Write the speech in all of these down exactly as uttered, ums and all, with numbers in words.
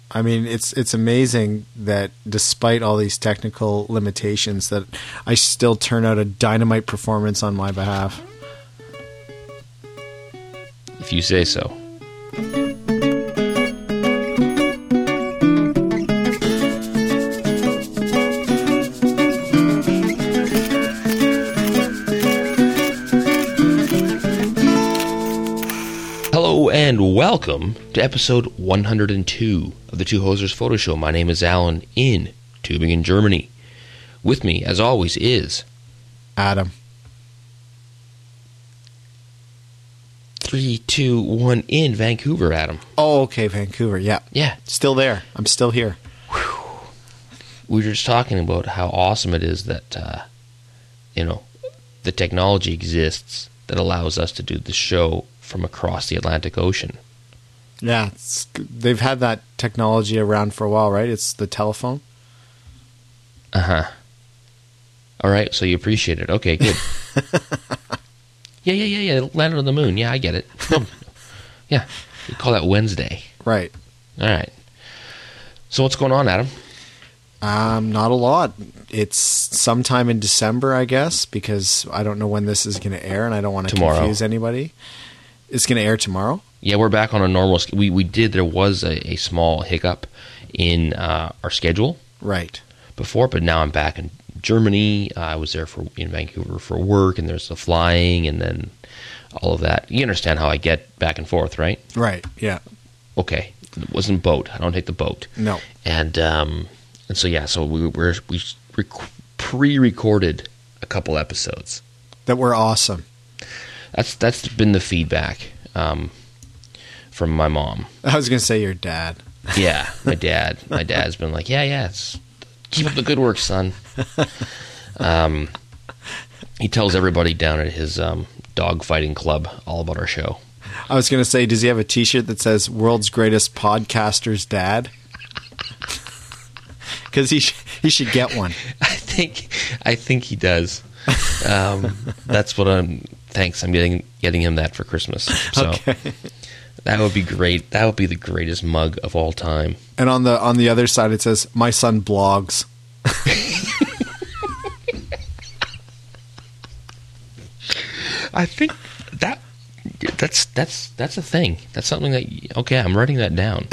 I mean, it's it's amazing that despite all these technical limitations, that I still turn out a dynamite performance on my behalf. If you say so. Hello and welcome to episode one hundred two of the Two Hosers Photo Show. My name is Alan in Tübingen, Germany. With me, as always, is Adam. Three, two, one in Vancouver, Adam. Oh, okay, Vancouver. Yeah. Yeah. Still there. I'm still here. We were just talking about how awesome it is that, uh, you know, the technology exists that allows us to do the show from across the Atlantic Ocean. Yeah. It's, they've had that technology around for a while, right? It's the telephone. Uh-huh. All right, so you appreciate it. Okay, good. yeah, yeah, yeah, yeah. Landed on the moon. Yeah, I get it. Oh, yeah, we call that Wednesday. Right. All right. So what's going on, Adam? Um, not a lot. It's sometime in December, I guess, because I don't know when this is going to air, and I don't want to Tomorrow. confuse anybody. It's going to air tomorrow? Yeah, we're back on a normal... We we did... There was a, a small hiccup in uh, our schedule. Right. Before, but now I'm back in Germany. Uh, I was there for in Vancouver for work, and there's the flying, and then all of that. You understand how I get back and forth, right? Right, yeah. Okay. It wasn't boat. I don't take the boat. No. And um, and so, yeah, so we we're, we rec- pre-recorded a couple episodes. That were awesome. That's That's been the feedback um, from my mom. I was going to say your dad. Yeah, my dad. My dad's been like, yeah, yeah, it's, keep up the good work, son. Um, he tells everybody down at his um, dog fighting club all about our show. I was going to say, does he have a T-shirt that says "World's Greatest Podcaster's Dad"? Because he sh- he should get one. I think I think he does. Um, that's what I'm. Thanks. I'm getting getting him that for Christmas. So Okay. that would be great. That would be the greatest mug of all time. And on the on the other side, it says, "My son blogs." I think that that's that's that's a thing. That's something that okay. I'm writing that down.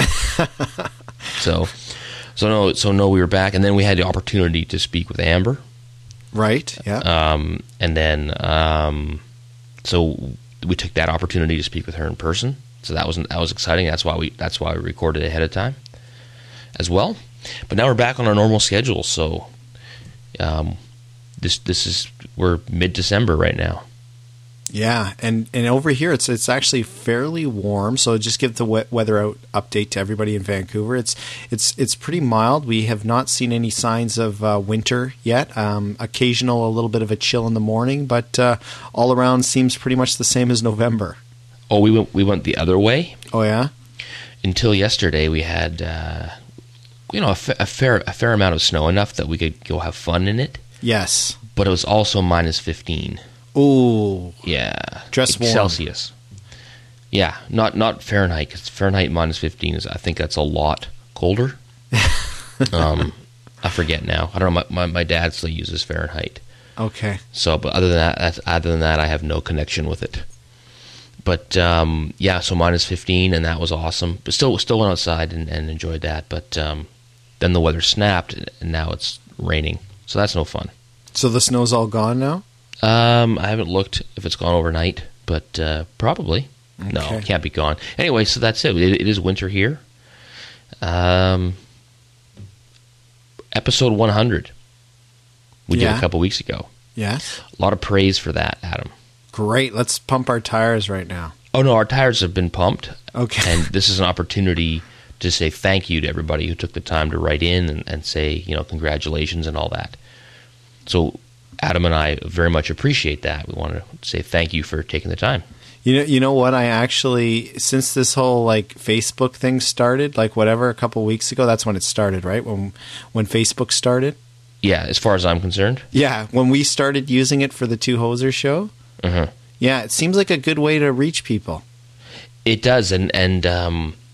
so so no so no. We were back, and then we had the opportunity to speak with Amber. Right. Yeah. Um, and then um, so we took that opportunity to speak with her in person. So that was that was exciting. That's why we that's why we recorded ahead of time, as well. But now we're back on our normal schedule. So um, this this is we're mid-December right now. Yeah, and, and over here it's it's actually fairly warm. So just give the wet weather out update to everybody in Vancouver. It's it's it's pretty mild. We have not seen any signs of uh, winter yet. Um, occasional a little bit of a chill in the morning, but uh, all around seems pretty much the same as November. Oh, we went we went the other way. Oh yeah. Until yesterday, we had uh, you know a, fa- a fair a fair amount of snow, enough that we could go have fun in it. Yes. But it was also minus fifteen. Ooh. Yeah. Dress warm. Celsius. Yeah, not not Fahrenheit, because Fahrenheit minus fifteen is, I think that's a lot colder. um, I forget now. I don't know. My, my, my dad still uses Fahrenheit. Okay. So, but other than that, that's, other than that, I have no connection with it. But um, yeah, so minus fifteen, and that was awesome. But still, still went outside and, and enjoyed that. But um, then the weather snapped, and now it's raining. So that's no fun. So the snow's all gone now? Um, I haven't looked if it's gone overnight, but uh, probably. Okay. No, it can't be gone. Anyway, so that's it. It, it is winter here. Um, episode one hundred. We Yeah. did a couple weeks ago. Yes. A lot of praise for that, Adam. Great. Let's pump our tires right now. Oh, no, our tires have been pumped. Okay. And this is an opportunity to say thank you to everybody who took the time to write in and, and say, you know, congratulations and all that. So Adam and I very much appreciate that. We want to say thank you for taking the time. You know, you know what? I actually, since this whole like Facebook thing started, like whatever, a couple weeks ago, that's when it started, right? When when Facebook started. Yeah, as far as I'm concerned. Yeah, when we started using it for the Two Hosers show. Uh-huh. Yeah, it seems like a good way to reach people. It does, and and um,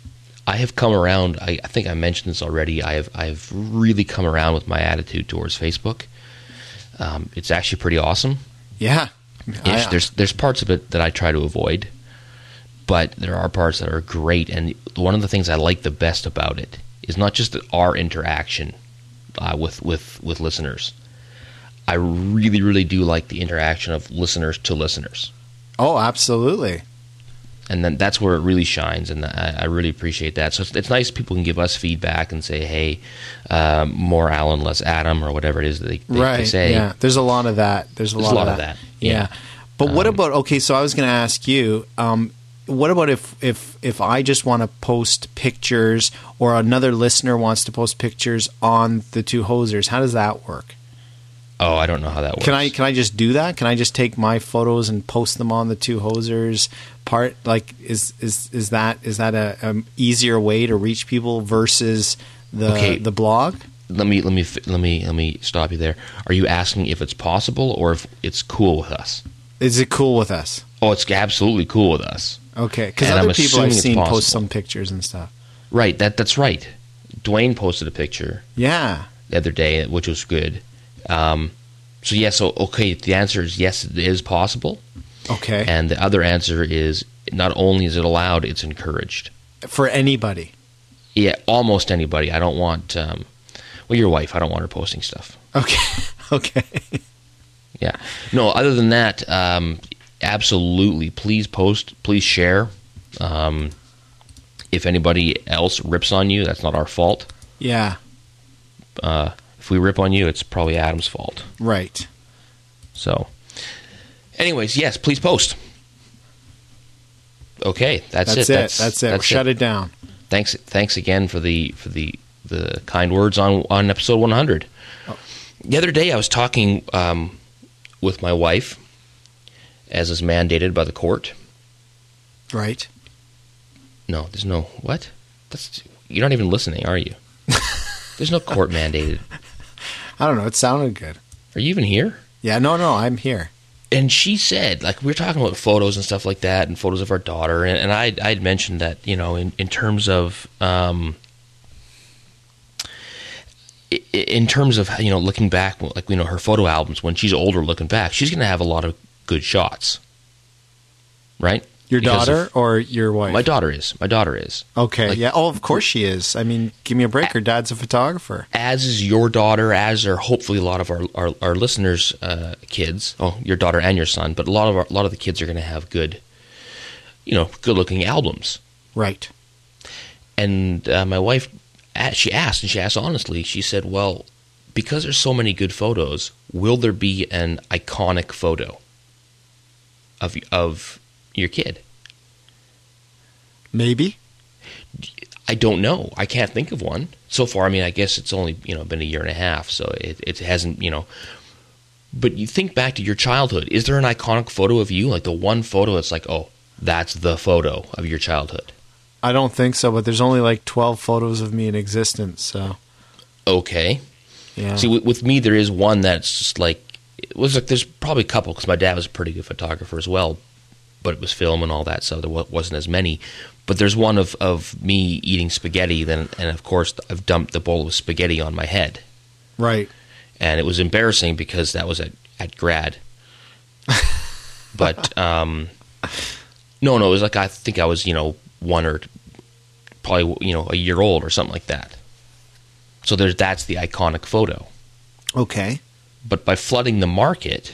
I have come around. I, I think I mentioned this already. I have I have really come around with my attitude towards Facebook. Um, it's actually pretty awesome. Yeah, I, there's there's parts of it that I try to avoid, but there are parts that are great. And one of the things I like the best about it is not just our interaction uh, with with with listeners. I really really do like the interaction of listeners to listeners. Oh, absolutely. And then that's where it really shines, and I, I really appreciate that. So it's, it's nice people can give us feedback and say, "Hey, um, more Alan, less Adam," or whatever it is that they, they, right, they say. Yeah, there's a lot of that. There's a There's lot, a lot of of that. that. Yeah. yeah. But what Um, about? Okay, so I was going to ask you. Um, what about if if if I just want to post pictures, or another listener wants to post pictures on the Two Hosers? How does that work? Oh, I don't know how that works. Can I can I just do that? Can I just take my photos and post them on the Two Hosers part? Like, is is is that is that a um, easier way to reach people versus the Okay. the blog? Let me let me let me let me stop you there. Are you asking if it's possible or if it's cool with us? Is it cool with us? Oh, it's absolutely cool with us. Okay, because And other I'm people I've assuming it's seen post possible. some pictures and stuff. Right. That that's right. Dwayne posted a picture Yeah. the other day, which was good. Um, so yeah. So okay. The answer is yes. It is possible. Okay. And the other answer is not only is it allowed, it's encouraged. For anybody. Yeah, almost anybody. I don't want, um, well, your wife, I don't want her posting stuff. Okay. Okay. Yeah. No, other than that, um, absolutely. Please post, please share. Um, if anybody else rips on you, that's not our fault. Yeah. Uh, if we rip on you, it's probably Adam's fault. Right. So, anyways, yes, please post. Okay, that's, That's it. it. That's, That's it. that's Shut it down. Thanks, thanks again for the for the the kind words on on episode one hundred. Oh. The other day, I was talking um, with my wife, as is mandated by the court. Right. No, there's no what? That's you're not even listening, are you? There's no court mandated. I don't know. It sounded good. Are you even here? Yeah. No, no. I'm here. And she said, like, we were talking about photos and stuff like that, and photos of our daughter, and, and I I'd mentioned that, you know, in in terms of um, i- in terms of, you know, looking back, like, you know, her photo albums when she's older, looking back, she's going to have a lot of good shots, right? Your Because daughter of- or your wife? My daughter is. My daughter is. Okay. like- yeah. Oh, of course she is. I mean, give me a break. Her dad's a photographer. As is your daughter, as are hopefully a lot of our our, our listeners' uh, kids. Oh, your daughter and your son, but a lot of our, a lot of the kids are going to have good, you know, good looking albums. Right. And uh, my wife, a- she asked, and she asked honestly. She said, "Well, because there's so many good photos, will there be an iconic photo of of your kid?" Maybe. I don't know. I can't think of one so far. I mean, I guess it's only, you know, been a year and a half, so it, it hasn't, you know. But you think back to your childhood. Is there an iconic photo of you, like the one photo that's like, oh, that's the photo of your childhood? I don't think so, but there's only like twelve photos of me in existence, so Okay. yeah. See, with, with me, there is one that's just like, it was like, there's probably a couple, because my dad was a pretty good photographer as well, but it was film and all that, so there wa- wasn't as many. But there's one of, of me eating spaghetti, then, and of course, I've dumped the bowl of spaghetti on my head. Right. And it was embarrassing because that was at, at grad. But, um, no, no, it was like, I think I was, you know, one or probably, you know, a year old or something like that. So there's that's the iconic photo. Okay. But by flooding the market,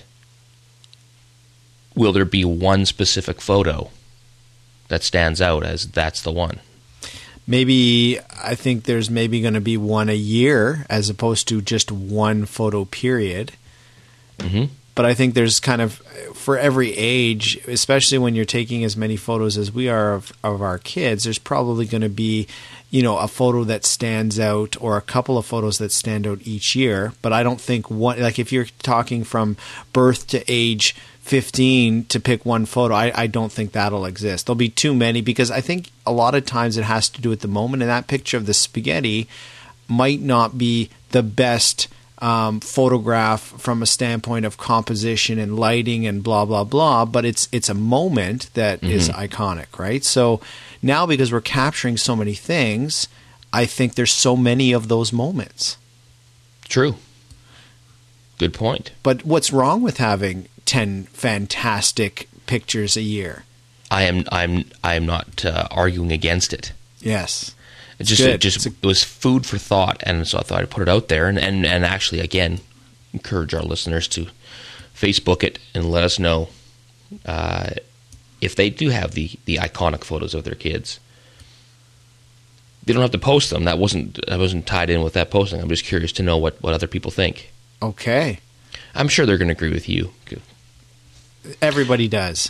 will there be one specific photo that stands out as that's the one? Maybe I think there's maybe going to be one a year as opposed to just one photo period. Mm-hmm. But I think there's kind of for every age, especially when you're taking as many photos as we are of, of our kids, there's probably going to be, you know, a photo that stands out or a couple of photos that stand out each year. But I don't think one, like if you're talking from birth to age fifteen to pick one photo, I, I don't think that'll exist. There'll be too many because I think a lot of times it has to do with the moment. And that picture of the spaghetti might not be the best um, photograph from a standpoint of composition and lighting and blah blah blah, but it's it's a moment that mm-hmm. is iconic, right? So now, because we're capturing so many things, I think there's so many of those moments. True. Good point. But what's wrong with having ten fantastic pictures a year? I am I'm I am not uh, arguing against it. Yes. It just Good. it just a, it was food for thought, and so I thought I'd put it out there, and, and, and actually again encourage our listeners to Facebook it and let us know uh, if they do have the, the iconic photos of their kids. They don't have to post them. That wasn't I wasn't tied in with that posting. I'm just curious to know what, what other people think. Okay. I'm sure they're going to agree with you. Everybody does.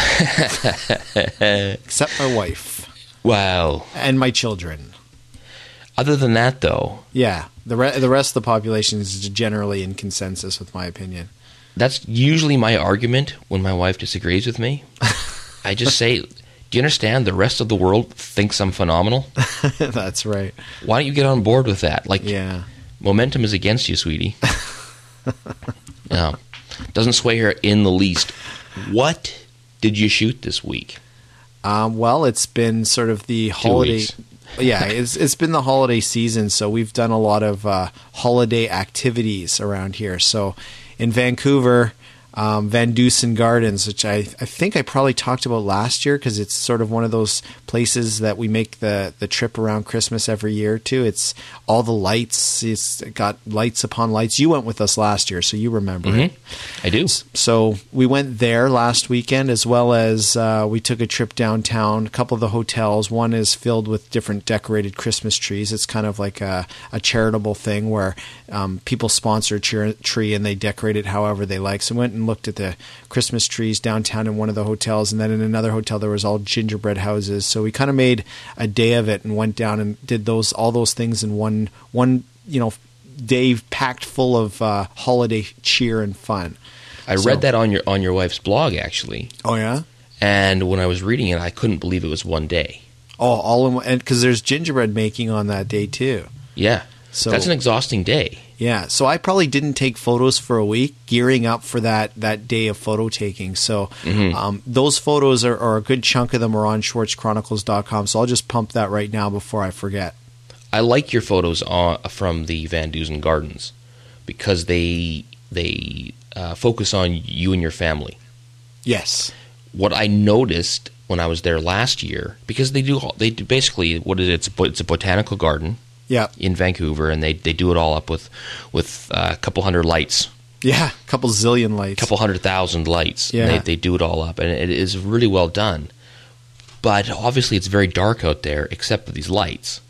Except my wife. Wow. And my children. Other than that, though. Yeah. The, re- the rest of the population is generally in consensus with my opinion. That's usually my argument when my wife disagrees with me. I just say, do you understand the rest of the world thinks I'm phenomenal? That's right. Why don't you get on board with that? Like, yeah. Momentum is against you, sweetie. No. Doesn't sway her in the least. What did you shoot this week? Um, well, it's been sort of the holiday. Yeah, it's it's been the holiday season, so we've done a lot of uh, holiday activities around here. So, in Vancouver, um, Van Dusen Gardens, which I I think I probably talked about last year because it's sort of one of those places that we make the the trip around Christmas every year to. It's all the lights. It's got lights upon lights. You went with us last year, so you remember mm-hmm. it. I do. So we went there last weekend, as well as uh, we took a trip downtown. A couple of the hotels. One is filled with different decorated Christmas trees. It's kind of like a, a charitable thing where um, people sponsor a cheer- tree and they decorate it however they like. So we went and looked at the Christmas trees downtown in one of the hotels, and then in another hotel there was all gingerbread houses. So we kind of made a day of it and went down and did those all those things in one one you know day packed full of uh, holiday cheer and fun. I so, read that on your on your wife's blog, actually. Oh yeah. And when I was reading it, I couldn't believe it was one day. Oh, all in one, and because there's gingerbread making on that day too. Yeah. So that's an exhausting day. Yeah. So I probably didn't take photos for a week, gearing up for that that day of photo taking. So mm-hmm. um, those photos are, are a good chunk of them are on Schwartz Chronicles dot com. So I'll just pump that right now before I forget. I like your photos on, from the Van Dusen Gardens because they they uh, focus on you and your family. Yes. What I noticed when I was there last year, because they do they do basically what is it? It's a, it's a botanical garden. Yeah. In Vancouver, and they, they do it all up with with uh, a couple hundred lights. Yeah, a couple zillion lights. A couple hundred thousand lights. Yeah. They, they do it all up, and it is really well done. But obviously, it's very dark out there, except for these lights.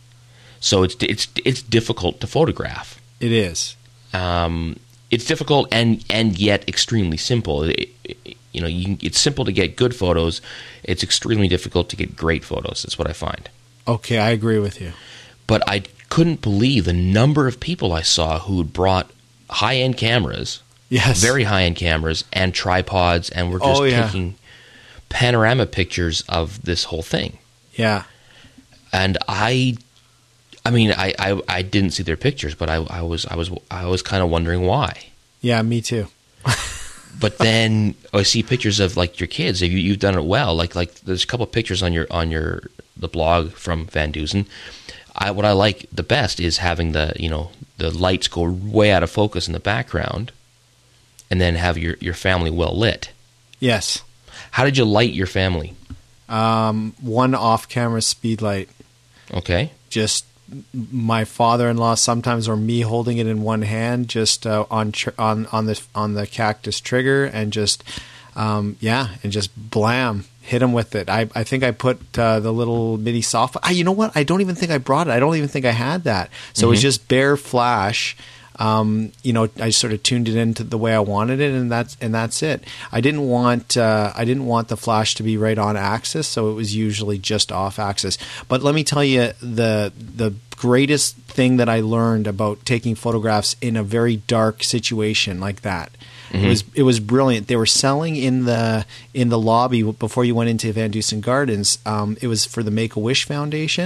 So it's it's it's difficult to photograph. It is. Um, it's difficult and and yet extremely simple. It, it, you know, you can, it's simple to get good photos. It's extremely difficult to get great photos. That's what I find. Okay, I agree with you. But I couldn't believe the number of people I saw who had brought high-end cameras, yes, very high-end cameras, and tripods, and were just oh, yeah. taking panorama pictures of this whole thing. Yeah. And I, I mean, I, I, I didn't see their pictures, but I, I was I was I was kind of wondering why. Yeah, me too. But then I see pictures of like your kids. You, you've done it well. Like like there's a couple of pictures on your on your the blog from Van Dusen. I, what I like the best is having the you know the lights go way out of focus in the background, and then have your, your family well lit. Yes. How did you light your family? Um, one off-camera speed light. Okay. Just my father-in-law sometimes, or me holding it in one hand, just uh, on tr- on on the on the cactus trigger, and just um, yeah, and just blam. Hit him with it. I, I think I put uh, the little mini soft. Ah, you know what? I don't even think I brought it. I don't even think I had that. So mm-hmm. it was just bare flash. Um, you know, I sort of tuned it into the way I wanted it, and that's and that's it. I didn't want uh, I didn't want the flash to be right on axis, so it was usually just off axis. But let me tell you, the the greatest thing that I learned about taking photographs in a very dark situation like that. Mm-hmm. It was it was brilliant. They were selling in the in the lobby before you went into Van Dusen Gardens. Um, it was for the Make-A-Wish Foundation.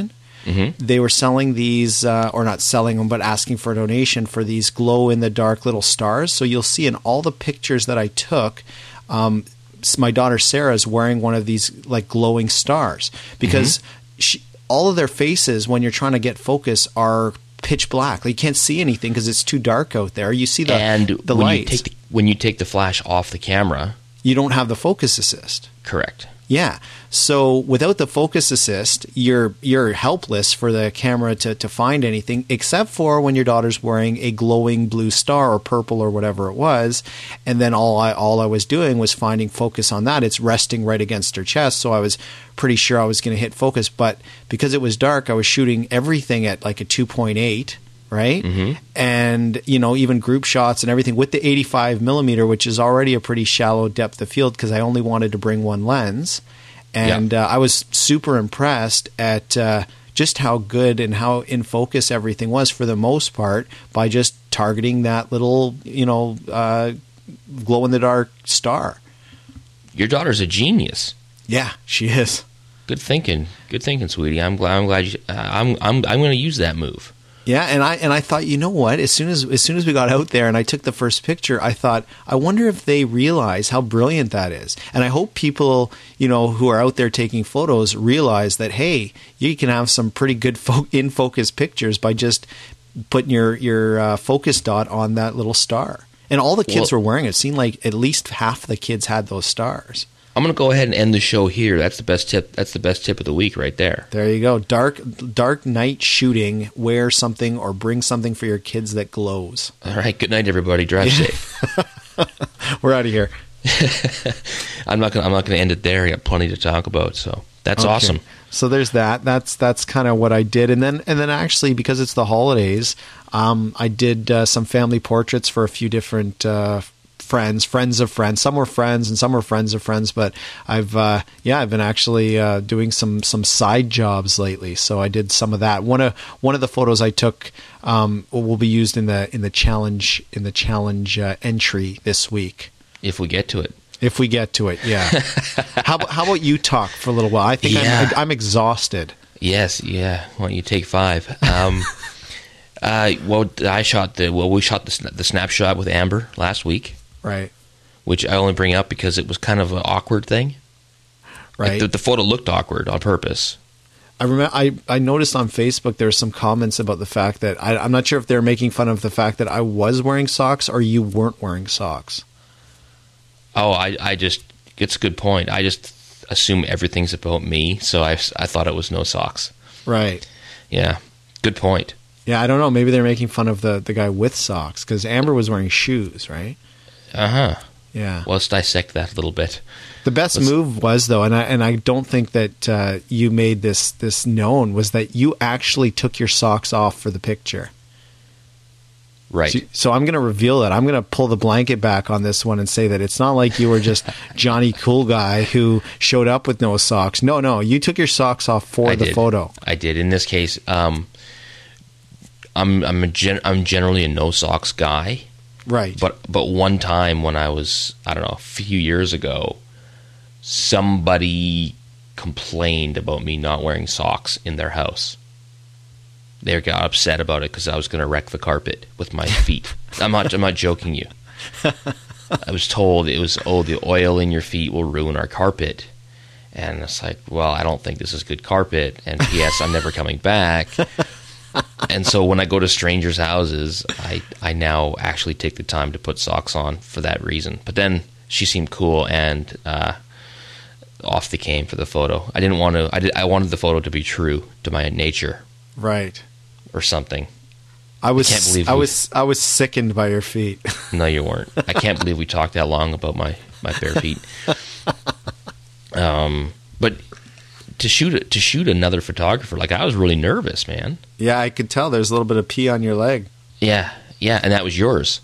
Mm-hmm. They were selling these, uh, or not selling them, but asking for a donation for these glow-in-the-dark little stars. So you'll see in all the pictures that I took, um, my daughter Sarah is wearing one of these like glowing stars because mm-hmm. she, all of their faces, when you're trying to get focus, are pitch black. Like, you can't see anything because it's too dark out there. You see the and the when lights. You take the, when you take the flash off the camera, you don't have the focus assist. Correct. Yeah. So without the focus assist, you're you're helpless for the camera to, to find anything, except for when your daughter's wearing a glowing blue star or purple or whatever it was. And then all I all I was doing was finding focus on that. It's resting right against her chest, so I was pretty sure I was going to hit focus. But because it was dark, I was shooting everything at like a two point eight. Right. Mm-hmm. And, you know, even group shots and everything with the eighty-five millimeter, which is already a pretty shallow depth of field because I only wanted to bring one lens. And yeah. uh, I was super impressed at uh, just how good and how in focus everything was for the most part by just targeting that little, you know, uh, glow in the dark star. Your daughter's a genius. Yeah, she is. Good thinking. Good thinking, sweetie. I'm glad. I'm glad. You, uh, I'm. I'm. I'm going to use that move. Yeah, and I and I thought, you know what? As soon as as soon as we got out there and I took the first picture, I thought, I wonder if they realize how brilliant that is. And I hope people, you know, who are out there taking photos realize that, hey, you can have some pretty good fo- in focus pictures by just putting your your uh, focus dot on that little star. And all the kids well, were wearing it. It seemed like at least half the kids had those stars. I'm going to go ahead and end the show here. That's the best tip. That's the best tip of the week right there. There you go. Dark dark night shooting. Wear something or bring something for your kids that glows. All right. Good night, everybody. Drive safe. We're out of here. I'm not going. I'm not going to end it there. I got plenty to talk about. So that's okay. awesome. So there's that. That's that's kind of what I did, and then and then actually because it's the holidays, um, I did uh, some family portraits for a few different. Uh, friends, friends of friends. Some were friends and some were friends of friends, but I've, uh, yeah, I've been actually, uh, doing some, some side jobs lately. So I did some of that. One of, one of the photos I took, um, will be used in the, in the challenge, in the challenge, uh, entry this week. If we get to it. If we get to it. Yeah. how about, how about you talk for a little while? I think yeah. I'm, I'm exhausted. Yes. Yeah. Why don't you take five? Um, uh, well, I shot the, well, we shot the, the snapshot with Amber last week. Right. Which I only bring up because it was kind of an awkward thing. Right. Like the, the photo looked awkward on purpose. I remember. I, I noticed on Facebook there were some comments about the fact that I, I'm not sure if they're making fun of the fact that I was wearing socks or you weren't wearing socks. Oh, I, I just, it's a good point. I just assume everything's about me, so I, I thought it was no socks. Right. Yeah. Good point. Yeah, I don't know. Maybe they're making fun of the, the guy with socks because Amber was wearing shoes, right? Uh-huh. Yeah. Well, let's dissect that a little bit. The best let's, move was, though, and I and I don't think that uh, you made this this known, was that you actually took your socks off for the picture. Right. So, so I'm going to reveal that. I'm going to pull the blanket back on this one and say that it's not like you were just Johnny Cool Guy who showed up with no socks. No, no. You took your socks off for I the did. photo. I did. In this case, um, I'm I'm a gen- I'm generally a no socks guy. Right. But but one time when I was, I don't know, a few years ago, somebody complained about me not wearing socks in their house. They got upset about it because I was going to wreck the carpet with my feet. I'm not I'm not joking you. I was told it was, oh, the oil in your feet will ruin our carpet. And it's like, well, I don't think this is good carpet. And P S I'm never coming back. And so when I go to strangers' houses, I, I now actually take the time to put socks on for that reason. But then she seemed cool, and uh, off they came for the photo. I didn't want to. I did. I wanted the photo to be true to my nature, right, or something. I was. I can't believe I we, was. I was sickened by your feet. No, you weren't. I can't believe we talked that long about my, my bare feet. Um, but. To shoot to shoot another photographer, like I was really nervous, man. Yeah, I could tell. There's a little bit of pee on your leg. Yeah, yeah, and that was yours.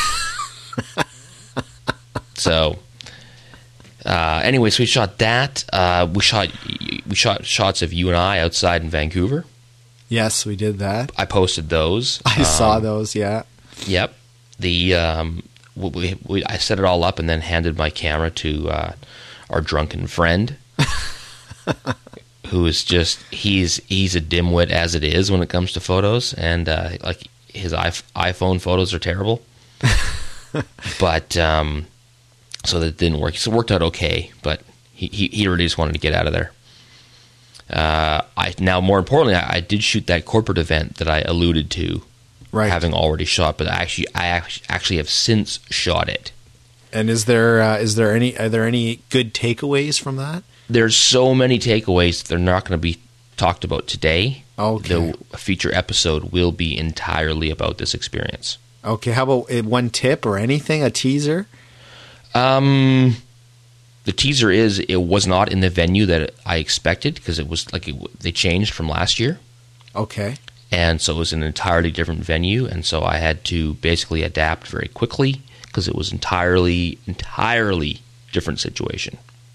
So, uh, anyways, we shot that. Uh, we shot we shot shots of you and I outside in Vancouver. Yes, we did that. I posted those. I um, saw those. Yeah. Yep. The um, we, we I set it all up and then handed my camera to uh, our drunken friend. who is just he's he's a dimwit as it is when it comes to photos, and uh, like his iPhone photos are terrible. But um, so that didn't work. So it worked out okay, but he, he, he really just wanted to get out of there. Uh, I now more importantly, I, I did shoot that corporate event that I alluded to, right. having already shot. But I actually, I actually have since shot it. And is there uh, is there any are there any good takeaways from that? There's so many takeaways. They're not going to be talked about today. Okay. The feature episode will be entirely about this experience. Okay. How about one tip or anything? A teaser? Um, the teaser is it was not in the venue that I expected because it was like it, they changed from last year. Okay. And so it was an entirely different venue, and so I had to basically adapt very quickly because it was entirely, entirely different situation.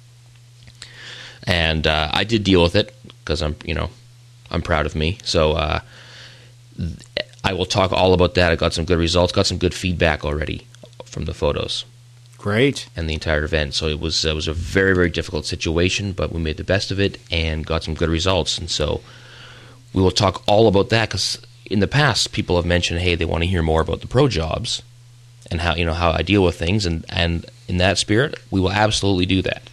And uh, I did deal with it because I'm, you know, I'm proud of me. So uh, I will talk all about that. I got some good results, got some good feedback already from the photos. Great. And the entire event. So it was it was a very, very difficult situation, but we made the best of it and got some good results. And so we will talk all about that because in the past, people have mentioned, hey, they want to hear more about the pro jobs and how, you know, how I deal with things. And, and in that spirit, we will absolutely do that.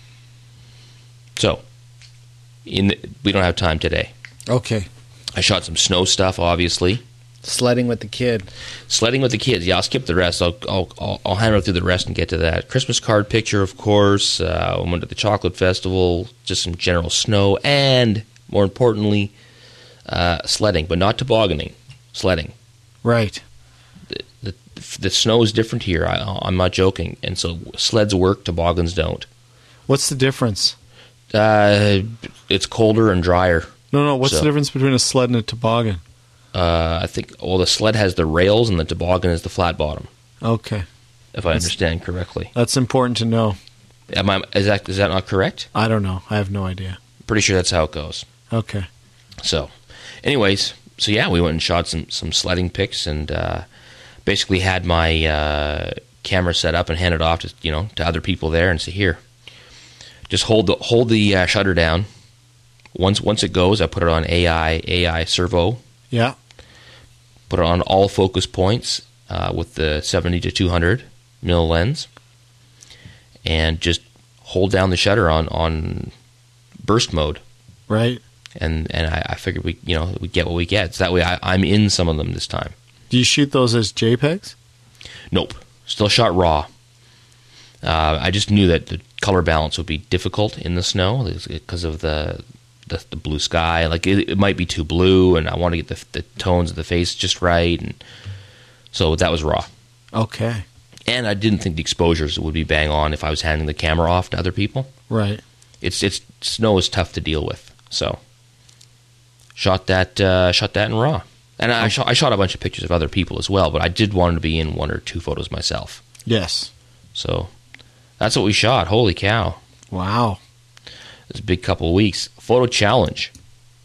So in the, we don't have time today. Okay. I shot some snow stuff, obviously. Sledding with the kid. Sledding with the kids. Yeah, I'll skip the rest. I'll I'll I'll, I'll hammer through the rest and get to that. Christmas card picture, of course. Uh, I went to the chocolate festival. Just some general snow, and more importantly, uh, sledding, but not tobogganing. Sledding. Right. The the, the snow is different here. I, I'm not joking. And so sleds work, toboggans don't. What's the difference? Uh, it's colder and drier. No, no. What's so, the difference between a sled and a toboggan? Uh, I think, well, the sled has the rails and the toboggan is the flat bottom. Okay. If I that's, understand correctly. That's important to know. Am I, is that is that not correct? I don't know. I have no idea. Pretty sure that's how it goes. Okay. So, anyways, so yeah, we went and shot some, some sledding pics and uh, basically had my uh, camera set up and handed off to, you know, to other people there and say, here, just hold the hold the uh, shutter down. Once once it goes, I put it on A I A I servo. Yeah. Put it on all focus points uh, with the seventy to two hundred mil lens, and just hold down the shutter on, on burst mode. Right. And and I, I figured we you know we get what we get. So that way I, I'm in some of them this time. Do you shoot those as JPEGs? Nope. Still shot raw. Uh, I just knew that the color balance would be difficult in the snow because of the. The, the blue sky, like it, it might be too blue, and I want to get the, the tones of the face just right, and so that was raw. Okay. And I didn't think the exposures would be bang on if I was handing the camera off to other people. Right. It's it's snow is tough to deal with, so shot that uh, shot that in raw, and I, I shot I shot a bunch of pictures of other people as well, but I did want to be in one or two photos myself. Yes. So that's what we shot. Holy cow! Wow. It's a big couple of weeks. Photo challenge.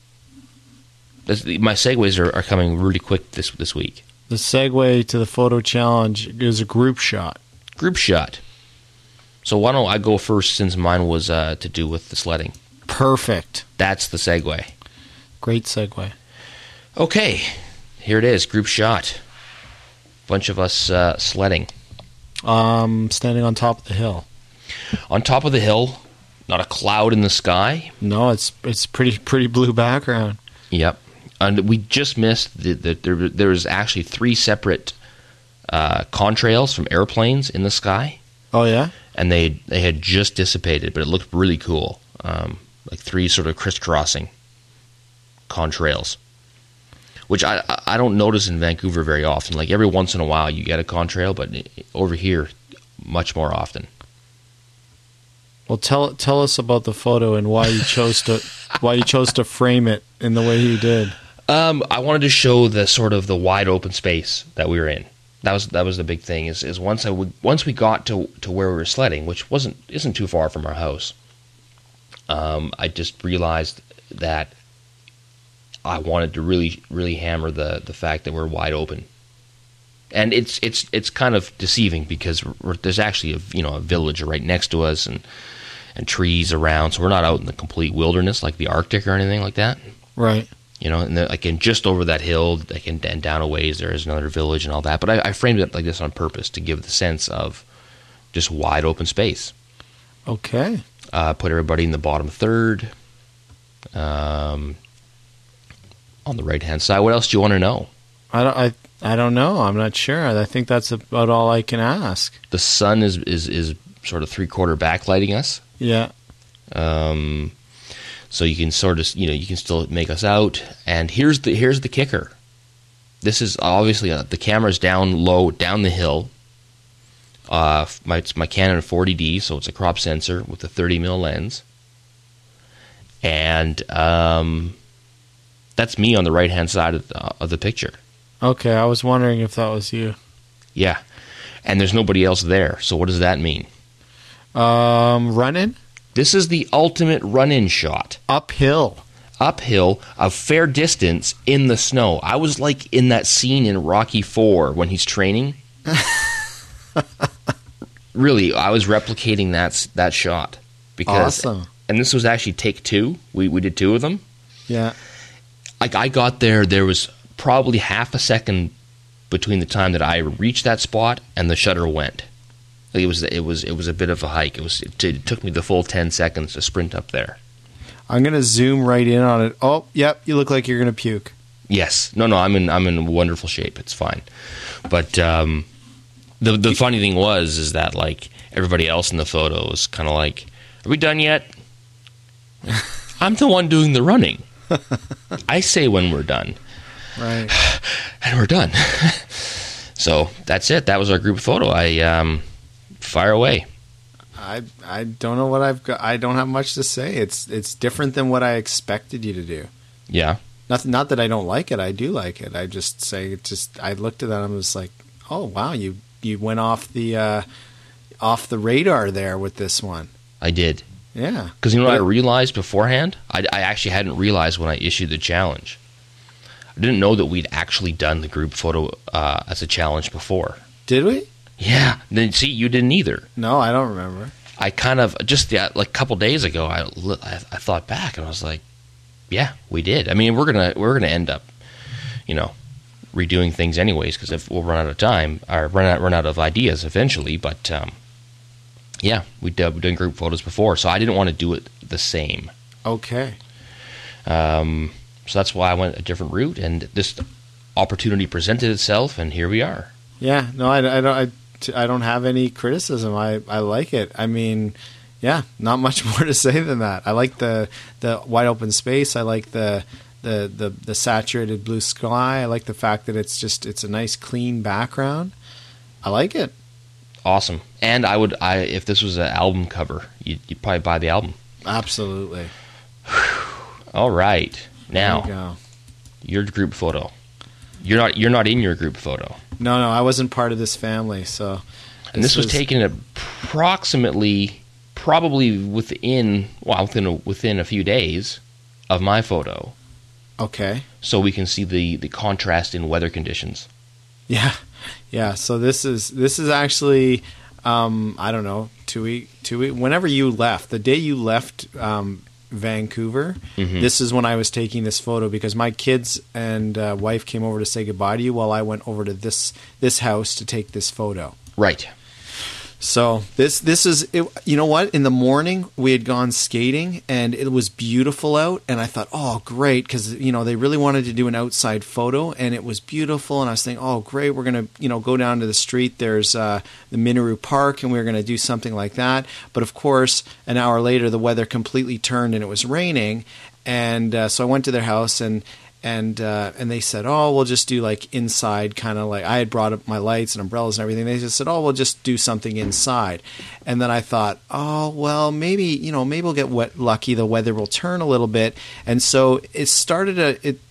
This, my segues are, are coming really quick this this week. The segue to the photo challenge is a group shot. Group shot. So why don't I go first since mine was uh, to do with the sledding. Perfect. That's the segue. Great segue. Okay. Here it is. Group shot. Bunch of us uh, sledding. Um, standing on top of the hill. On top of the hill. Not a cloud in the sky. No, it's it's pretty pretty blue background. Yep, and we just missed the, the there. There was actually three separate uh, contrails from airplanes in the sky. Oh yeah, and they they had just dissipated, but it looked really cool. Um, like three sort of crisscrossing contrails, which I I don't notice in Vancouver very often. Like every once in a while you get a contrail, but over here much more often. Well, tell tell us about the photo and why you chose to why you chose to frame it in the way you did. Um, I wanted to show the sort of the wide open space that we were in. That was that was the big thing. Is is once I would once we got to, to where we were sledding, which wasn't isn't too far from our house. Um, I just realized that I wanted to really really hammer the the fact that we're wide open. And it's it's it's kind of deceiving because we're, there's actually a you know a village right next to us and. and trees around. So we're not out in the complete wilderness like the Arctic or anything like that. Right. You know, and then, like, and just over that hill, like, and, and down a ways, there is another village and all that. But I, I framed it like this on purpose to give the sense of just wide open space. Okay. Uh, put everybody in the bottom third. Um, on the right hand side. What else do you want to know? I don't. I. I don't know. I'm not sure. I think that's about all I can ask. The sun is is, is sort of three quarter backlighting us. Yeah. Um. So you can sort of, you know, you can still make us out. And here's the here's the kicker. This is obviously uh, the camera's down low, down the hill. Uh, my it's my Canon forty D, so it's a crop sensor with a thirty mil lens. And um, that's me on the right hand side of the, of the picture. Okay, I was wondering if that was you. Yeah, and there's nobody else there. So what does that mean? Um, running. This is the ultimate run-in shot. Uphill. Uphill, a fair distance in the snow. I was like in that scene in Rocky four when he's training. Really, I was replicating that that shot because, awesome. And this was actually take two. We we did two of them. Yeah. Like I got there, there was probably half a second between the time that I reached that spot and the shutter went. It was it was it was a bit of a hike. It was it, it took me the full ten seconds to sprint up there. I'm gonna zoom right in on it. Oh, yep, you look like you're gonna puke. Yes, no, no, I'm in I'm in wonderful shape. It's fine. But um, the the funny thing was is that like everybody else in the photo was kind of like, "Are we done yet?" I'm the one doing the running. I say when we're done. Right. And we're done. So that's it. That was our group photo. I um. Fire away. I I don't know what I've got. I don't have much to say. It's it's different than what I expected you to do. Yeah. Not not that I don't like it. I do like it. I just say it just. I looked at that and I was like, oh wow, you you went off the uh, off the radar there with this one. I did. Yeah. Because you know but what I realized beforehand? I, I actually hadn't realized when I issued the challenge. I didn't know that we'd actually done the group photo uh, as a challenge before. Did we? Yeah. Then see, you didn't either. No, I don't remember. I kind of just yeah, like a couple days ago, I, I I thought back and I was like, yeah, we did. I mean, we're gonna we're gonna end up, you know, redoing things anyways because if we'll run out of time or run out run out of ideas eventually. But um, yeah, we did we've done group photos before, so I didn't want to do it the same. Okay. Um, so that's why I went a different route, and this opportunity presented itself, and here we are. Yeah. No, I, I don't. I, I don't have any criticism. I, I like it. I mean, yeah, not much more to say than that. I like the the wide open space. I like the the the, the saturated blue sky. I like the fact that it's just it's a nice clean background. I like it. Awesome. And I would, I if this was an album cover, you'd, you'd probably buy the album. Absolutely. All right. Now, there you go. Your group photo. You're not you're not in your group photo. No, no, I wasn't part of this family. So, and this, this was, was taken approximately, probably within well within a, within a few days of my photo. Okay. So we can see the, the contrast in weather conditions. Yeah, yeah. So this is this is actually um, I don't know two week two week whenever you left the day you left. Um, Vancouver. Mm-hmm. This is when I was taking this photo because my kids and uh, wife came over to say goodbye to you while I went over to this this house to take this photo. Right. So this this is it, you know what? In the morning we had gone skating and it was beautiful out, and I thought, oh great, because you know they really wanted to do an outside photo, and it was beautiful, and I was thinking, oh great, we're gonna you know go down to the street. There's uh, the Minaru Park, and we we're gonna do something like that. But of course, an hour later, the weather completely turned and it was raining, and uh, so I went to their house and. And uh, and they said, oh, we'll just do like inside, kind of like I had brought up my lights and umbrellas and everything. They just said, oh, we'll just do something inside. And then I thought, oh, well, maybe you know, maybe we'll get wet, lucky. The weather will turn a little bit. And so it started a it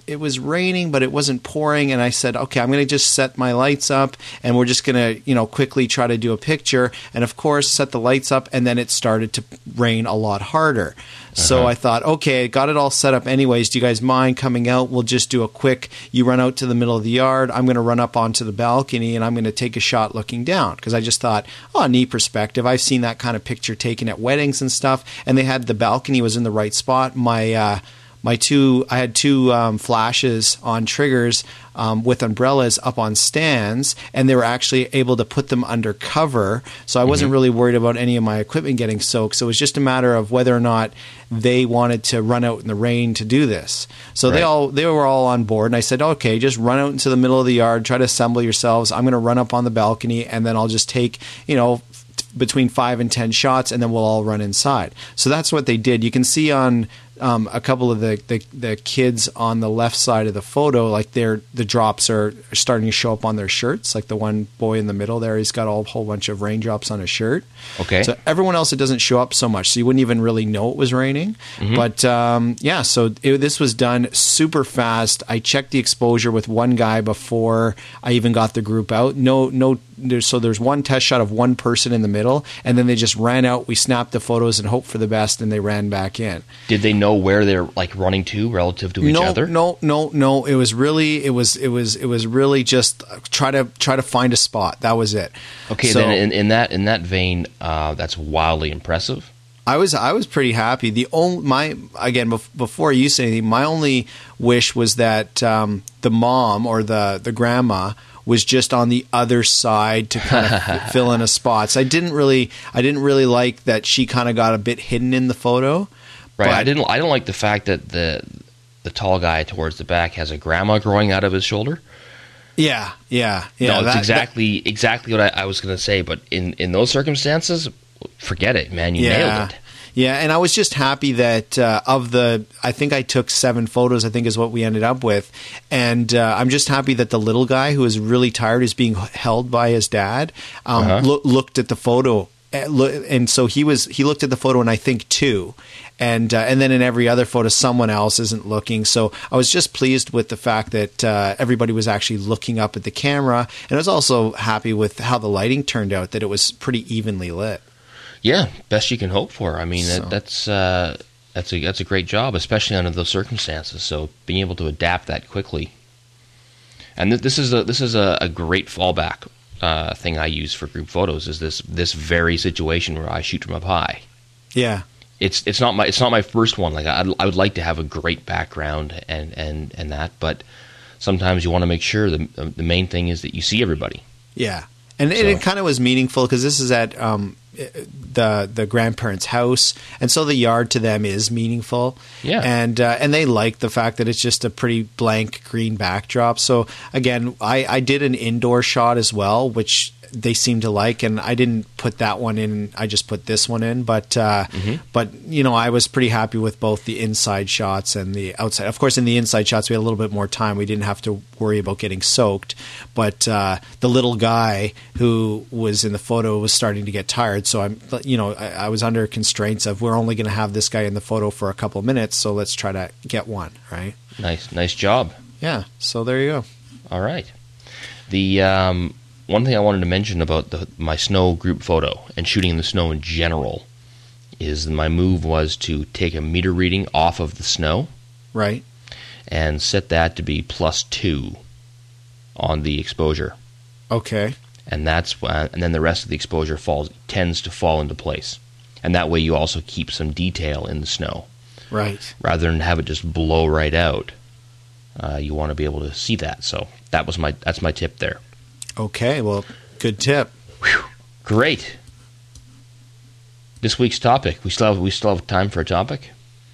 it was raining, but it wasn't pouring. And I said, okay, I'm going to just set my lights up, and we're just going to, you know, quickly try to do a picture. And of course, set the lights up, and then it started to rain a lot harder. So uh-huh. I thought, okay, got it all set up anyways. Do you guys mind coming out? We'll just do a quick, you run out to the middle of the yard. I'm going to run up onto the balcony, and I'm going to take a shot looking down. Because I just thought, oh, neat perspective. I've seen that kind of picture taken at weddings and stuff. And they had the balcony was in the right spot. My uh, my two, I had two um, flashes on triggers um, with umbrellas up on stands, and they were actually able to put them under cover. So I wasn't mm-hmm. really worried about any of my equipment getting soaked. So it was just a matter of whether or not they wanted to run out in the rain to do this. So right. they all they were all on board, and I said, okay, just run out into the middle of the yard, try to assemble yourselves. I'm going to run up on the balcony, and then I'll just take, you know, between five and ten shots, and then we'll all run inside. So that's what they did. You can see on um, a couple of the, the, the kids on the left side of the photo, like they're, the drops are starting to show up on their shirts. Like the one boy in the middle there, he's got a whole bunch of raindrops on his shirt. Okay. So everyone else, it doesn't show up so much, so you wouldn't even really know it was raining. Mm-hmm. But um, yeah, so it, this was done super fast. I checked the exposure with one guy before I even got the group out. No, no. There's, so there's one test shot of one person in the middle, and then they just ran out. We snapped the photos and hoped for the best, and they ran back in. Did they know where they're like running to relative to each no, other? No, no, no. It was really, it was, it was, it was really just try to try to find a spot. That was it. Okay, so, then in, in that in that vein, uh, that's wildly impressive. I was I was pretty happy. The only my again before you say anything, my only wish was that um, the mom or the the grandma was just on the other side to kind of fill in a spot. So I didn't really I didn't really like that she kind of got a bit hidden in the photo. Right. I didn't I don't like the fact that the the tall guy towards the back has a grandma growing out of his shoulder. Yeah, yeah, yeah. No, it's that, exactly that, exactly what I, I was going to say. But in, in those circumstances, forget it, man. You yeah. nailed it. Yeah, and I was just happy that uh, of the, I think I took seven photos, I think is what we ended up with. And uh, I'm just happy that the little guy who is really tired is being held by his dad, um, uh-huh. lo- looked at the photo. And so he was, he looked at the photo and I think two. And uh, and then in every other photo, someone else isn't looking. So I was just pleased with the fact that uh, everybody was actually looking up at the camera. And I was also happy with how the lighting turned out, that it was pretty evenly lit. Yeah, best you can hope for. I mean, so. that, that's uh, that's a that's a great job, especially under those circumstances. So being able to adapt that quickly, and th- this is a this is a, a great fallback uh, thing I use for group photos. Is this this very situation where I shoot from up high? Yeah, it's it's not my it's not my first one. Like I I would like to have a great background and and and that, but sometimes you want to make sure the the main thing is that you see everybody. Yeah, and so. it, it kind of was meaningful because this is at. Um, the the grandparents' house, and so the yard to them is meaningful. Yeah, and uh, and they like the fact that it's just a pretty blank green backdrop. So again, I, I did an indoor shot as well, which they seem to like, and I didn't put that one in. I just put this one in, but uh, mm-hmm. but you know, I was pretty happy with both the inside shots and the outside. Of course, in the inside shots, we had a little bit more time. We didn't have to worry about getting soaked. But uh, the little guy who was in the photo was starting to get tired, so I'm, you know, I, I was under constraints of we're only going to have this guy in the photo for a couple of minutes, so let's try to get one, right? Nice, nice job. Yeah. So there you go. All right. The um, one thing I wanted to mention about the, my snow group photo and shooting in the snow in general is my move was to take a meter reading off of the snow, right, and set that to be plus two on the exposure. Okay. And that's uh, and then the rest of the exposure falls tends to fall into place, and that way you also keep some detail in the snow, right, rather than have it just blow right out. Uh, you want to be able to see that. So that was my that's my tip there. Okay, well, good tip. Whew. Great. This week's topic. We still have we still have time for a topic.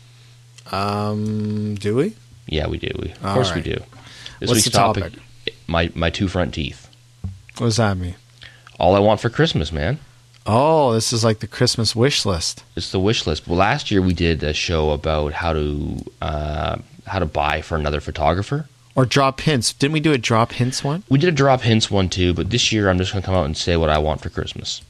Um, do we? Yeah, we do. We, of All course right. we do. This What's week's the topic? topic. My my two front teeth. What does that mean? All I want for Christmas, man. Oh, this is like the Christmas wish list. It's the wish list. Well, last year we did a show about how to uh, how to buy for another photographer. Or drop hints. Didn't we do a drop hints one? We did a drop hints one too, but this year I'm just going to come out and say what I want for Christmas.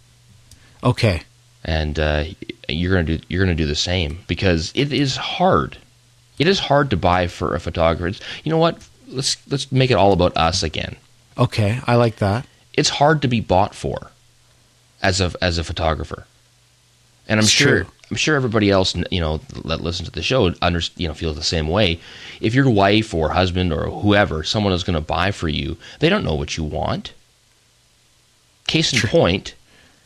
Okay. And uh, you're going to do you're going to do the same because it is hard It is hard to buy for a photographer. It's, you know what? Let's let's make it all about us again. Okay, I like that. It's hard to be bought for as a as a photographer, and I'm It's sure true. I'm sure everybody else, you know, that listens to the show under, you know, feels the same way. If your wife or husband or whoever, someone is going to buy for you, they don't know what you want. Case in True. point,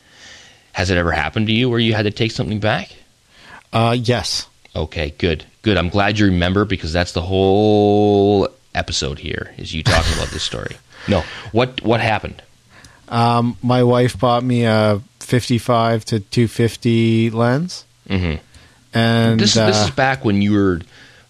has it ever happened to you where you had to take something back? Uh, yes. Okay, good, good. I'm glad you remember, because that's the whole episode here, is you talking about this story. No, what what happened? Um, my wife bought me a fifty-five to two fifty lens, Mm-hmm. and This uh, this is back when you were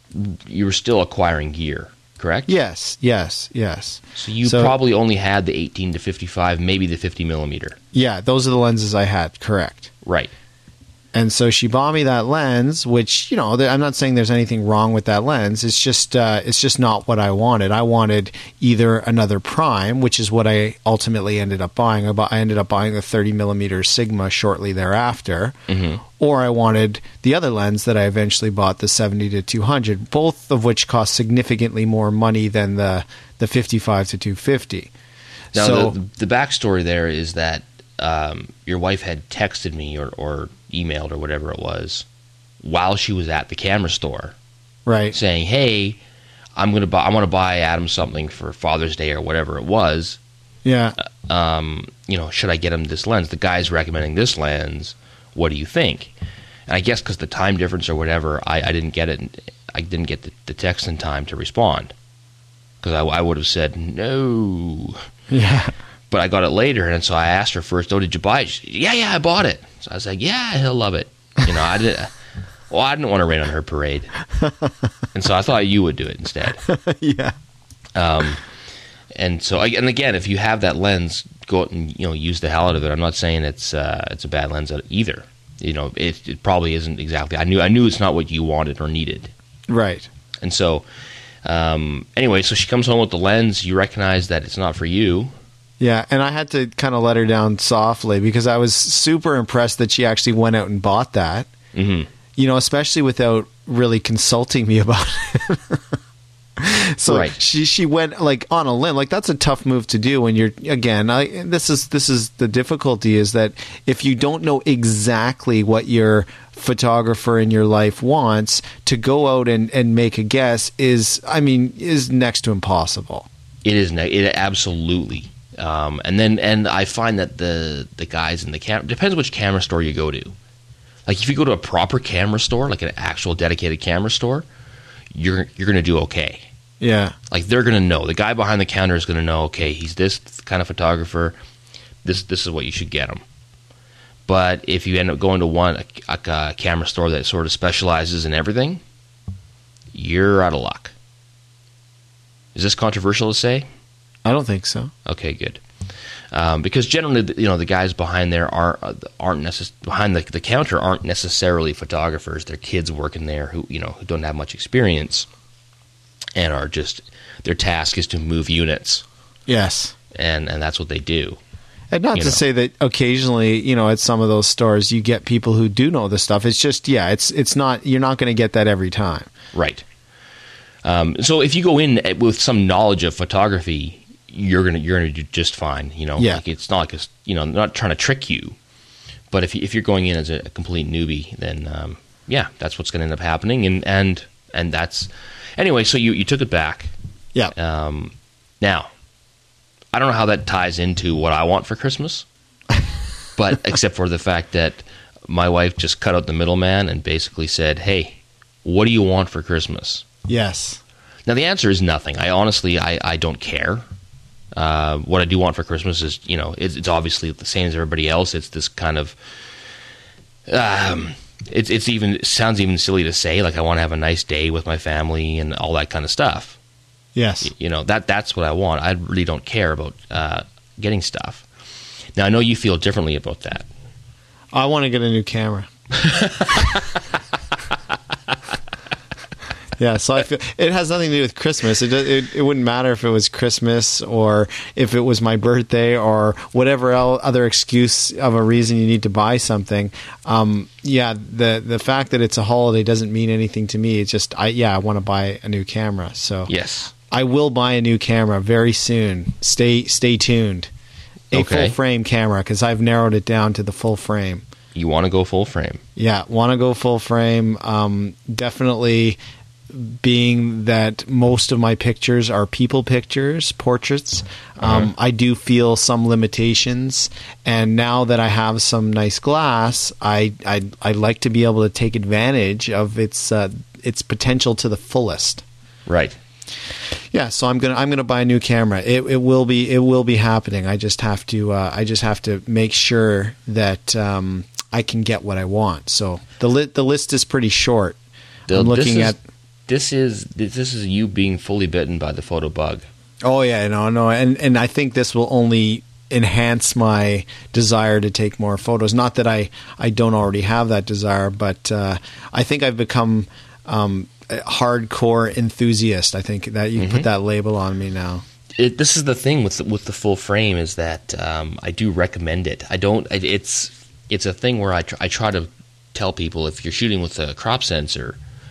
you were still acquiring gear, correct? yes, yes, yes. So you So- probably only had the eighteen to fifty-five, maybe the fifty millimeter. Yeah, those are the lenses I had. Correct. Right. And so she bought me that lens, which, you know, th- I'm not saying there's anything wrong with that lens. It's just, uh, it's just not what I wanted. I wanted either another prime, which is what I ultimately ended up buying. I, bu- I ended up buying the thirty millimeter Sigma shortly thereafter, Mm-hmm. or I wanted the other lens that I eventually bought, the seventy to two hundred, both of which cost significantly more money than the the fifty-five to two fifty. Now, so the, the backstory there is that um, your wife had texted me or, or emailed or whatever it was while she was at the camera store, right, saying, "Hey, I'm gonna buy. I want to buy Adam something for Father's Day or whatever it was. yeah, Um, you know, should I get him this lens? The guy's recommending this lens. What do you think?" And I guess because the time difference or whatever, I, I didn't get it. I didn't get the, the text in time to respond, because I, I would have said no. yeah, But I got it later, and so I asked her first, "Oh, did you buy it?" She said, yeah, yeah, I bought it. So I was like, "Yeah, he'll love it." You know, I didn't. Well, I didn't want to rain on her parade, and so I thought you would do it instead. yeah, Um, and so, I- and again, if you have that lens, go out and, you know, use the hell out of it. I'm not saying it's uh, it's a bad lens either. You know, it, it probably isn't exactly. I knew I knew it's not what you wanted or needed, right. and so um, anyway, so she comes home with the lens. You recognize that it's not for you. Yeah, and I had to kind of let her down softly because I was super impressed that she actually went out and bought that. Mm-hmm. You know, especially without really consulting me about it. So Right. she she went like on a limb. Like that's a tough move to do when you're again. I this is this is the difficulty is that if you don't know exactly what your photographer in your life wants, to go out and, and make a guess is I mean is next to impossible. It is. ne- It absolutely. Um, and then, and I find that the the guys in the camera, depends which camera store you go to. Like if you go to a proper camera store, like an actual dedicated camera store, you're you're going to do okay. Yeah. Like they're going to know. The guy behind the counter is going to know. Okay, he's this kind of photographer. This this is what you should get him. But if you end up going to one a, a camera store that sort of specializes in everything, you're out of luck. Is this controversial to say? I don't think so. Okay, good. Um, because generally, the- you know, the guys behind there aren't aren't necess- behind the, the counter aren't necessarily photographers. They're kids working there who you know who don't have much experience, and are just their task is to move units, Yes. and and that's what they do. And not You to know. say that occasionally, you know, at some of those stores you get people who do know the stuff. It's just yeah, it's it's not you're not going to get that every time. Right. Um, so if you go in at- with some knowledge of photography, you're gonna you're gonna do just fine. You know, Yeah. like it's not like it's, you know, not trying to trick you. But if you, if you're going in as a, a complete newbie, then um, yeah, that's what's going to end up happening. And and and that's anyway. So you you took it back. Yeah. Um, now, I don't know how that ties into what I want for Christmas, but except for the fact that my wife just cut out the middleman and basically said, "Hey, what do you want for Christmas?" Yes. Now, the answer is nothing. I honestly, I, I don't care. Uh, what I do want for Christmas is, you know, it's, it's obviously the same as everybody else. It's this kind of, um, it's it's even it sounds even silly to say. Like I want to have a nice day with my family and all that kind of stuff. Yes. You know, that that's what I want. I really don't care about uh, getting stuff. Now, I know you feel differently about that. I want to get a new camera. Yeah, so I feel it has nothing to do with Christmas. It, it it wouldn't matter if it was Christmas or if it was my birthday or whatever el- other excuse of a reason you need to buy something. Um, yeah, the the fact that it's a holiday doesn't mean anything to me. It's just I yeah I want to buy a new camera. So yes, I will buy a new camera very soon. Stay stay tuned. A Okay. full frame camera because I've narrowed it down to the full frame. you want to go full frame. Yeah, want to go full frame. Um, definitely. Being that most of my pictures are people pictures, portraits, um, Uh-huh. I do feel some limitations. And now that I have some nice glass, I I I like to be able to take advantage of its uh, its potential to the fullest. Right. Yeah, so I'm gonna I'm gonna buy a new camera. It it will be it will be happening. I just have to uh, I just have to make sure that um, I can get what I want. So the li- the list is pretty short. The- I'm this looking is- at. This is this is you being fully bitten by the photo bug. Oh yeah, no, no, and and I think this will only enhance my desire to take more photos. Not that I I don't already have that desire, but uh, I think I've become um, a hardcore enthusiast. I think that you Mm-hmm. put that label on me now. It, this is the thing with the, with the full frame is that um, I do recommend it. I don't. It, it's it's a thing where I tr- I try to tell people if you're shooting with a crop sensor,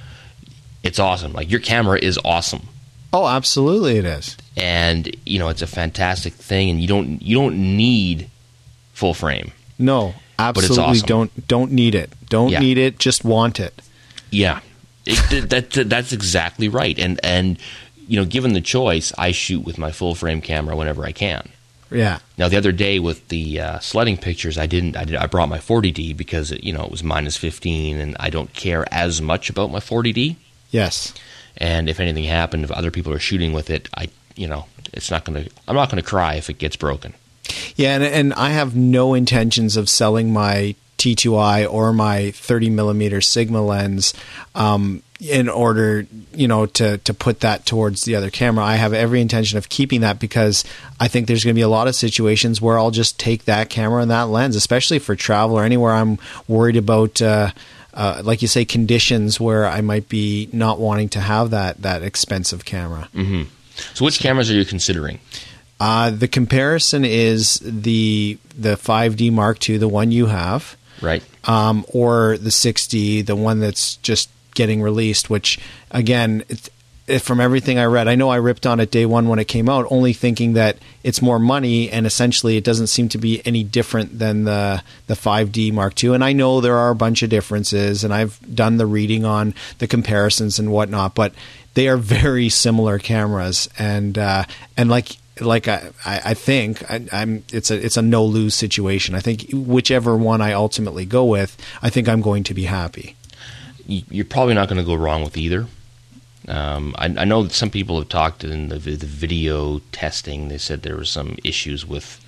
it's awesome. Like your camera is awesome. Oh, absolutely, it is. And you know it's a fantastic thing, and you don't you don't need full frame. No, absolutely awesome. don't don't need it. Don't Yeah. need it. Just want it. Yeah, it, that, that that's exactly right. And and you know, given the choice, I shoot with my full frame camera whenever I can. Yeah. Now the other day with the uh, sledding pictures, I didn't. I did. I brought my forty D because it, you know it was minus fifteen, and I don't care as much about my forty D. Yes. And if anything happened, if other people are shooting with it, I you know it's not gonna. I'm not gonna cry if it gets broken. Yeah, and, and I have no intentions of selling my T two I or my thirty millimeter Sigma lens um, in order, you know, to to put that towards the other camera. I have every intention of keeping that because I think there's going to be a lot of situations where I'll just take that camera and that lens, especially for travel or anywhere I'm worried about. Uh, Uh, like you say, conditions where I might be not wanting to have that that expensive camera. Mm-hmm. So, which cameras are you considering? Uh, the comparison is the the five D Mark two, the one you have, Right. um, or the six D, the one that's just getting released. Which, again, it, it, from everything I read, I know I ripped on it day one when it came out, only thinking that it's more money, and essentially it doesn't seem to be any different than the the five D Mark two. And I know there are a bunch of differences, and I've done the reading on the comparisons and whatnot, but they are very similar cameras, and uh, and like. Like I, I think I, I'm, it's a it's a no lose situation. I think whichever one I ultimately go with, I think I'm going to be happy. You- You're probably not going to go wrong with either. Um, I, I know that some people have talked in the, the video testing. They said there were some issues with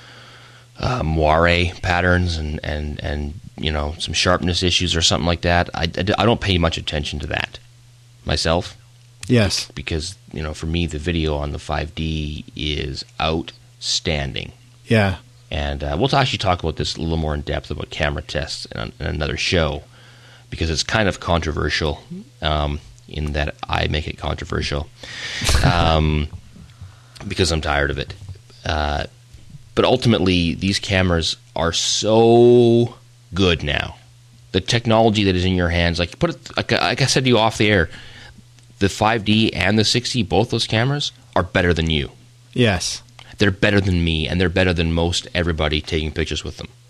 uh, moire patterns and, and, and you know some sharpness issues or something like that. I, I, I don't pay much attention to that myself. Yes. Because, you know, for me, the video on the five D is outstanding. Yeah. And uh, we'll actually talk about this a little more in depth about camera tests in, in another show because it's kind of controversial um, in that I make it controversial um, because I'm tired of it. Uh, but ultimately, these cameras are so good now. The technology that is in your hands, like put it, like, like I said to you off the air, the five D and the six D, both those cameras are better than you. Yes. They're better than me, and they're better than most everybody taking pictures with them.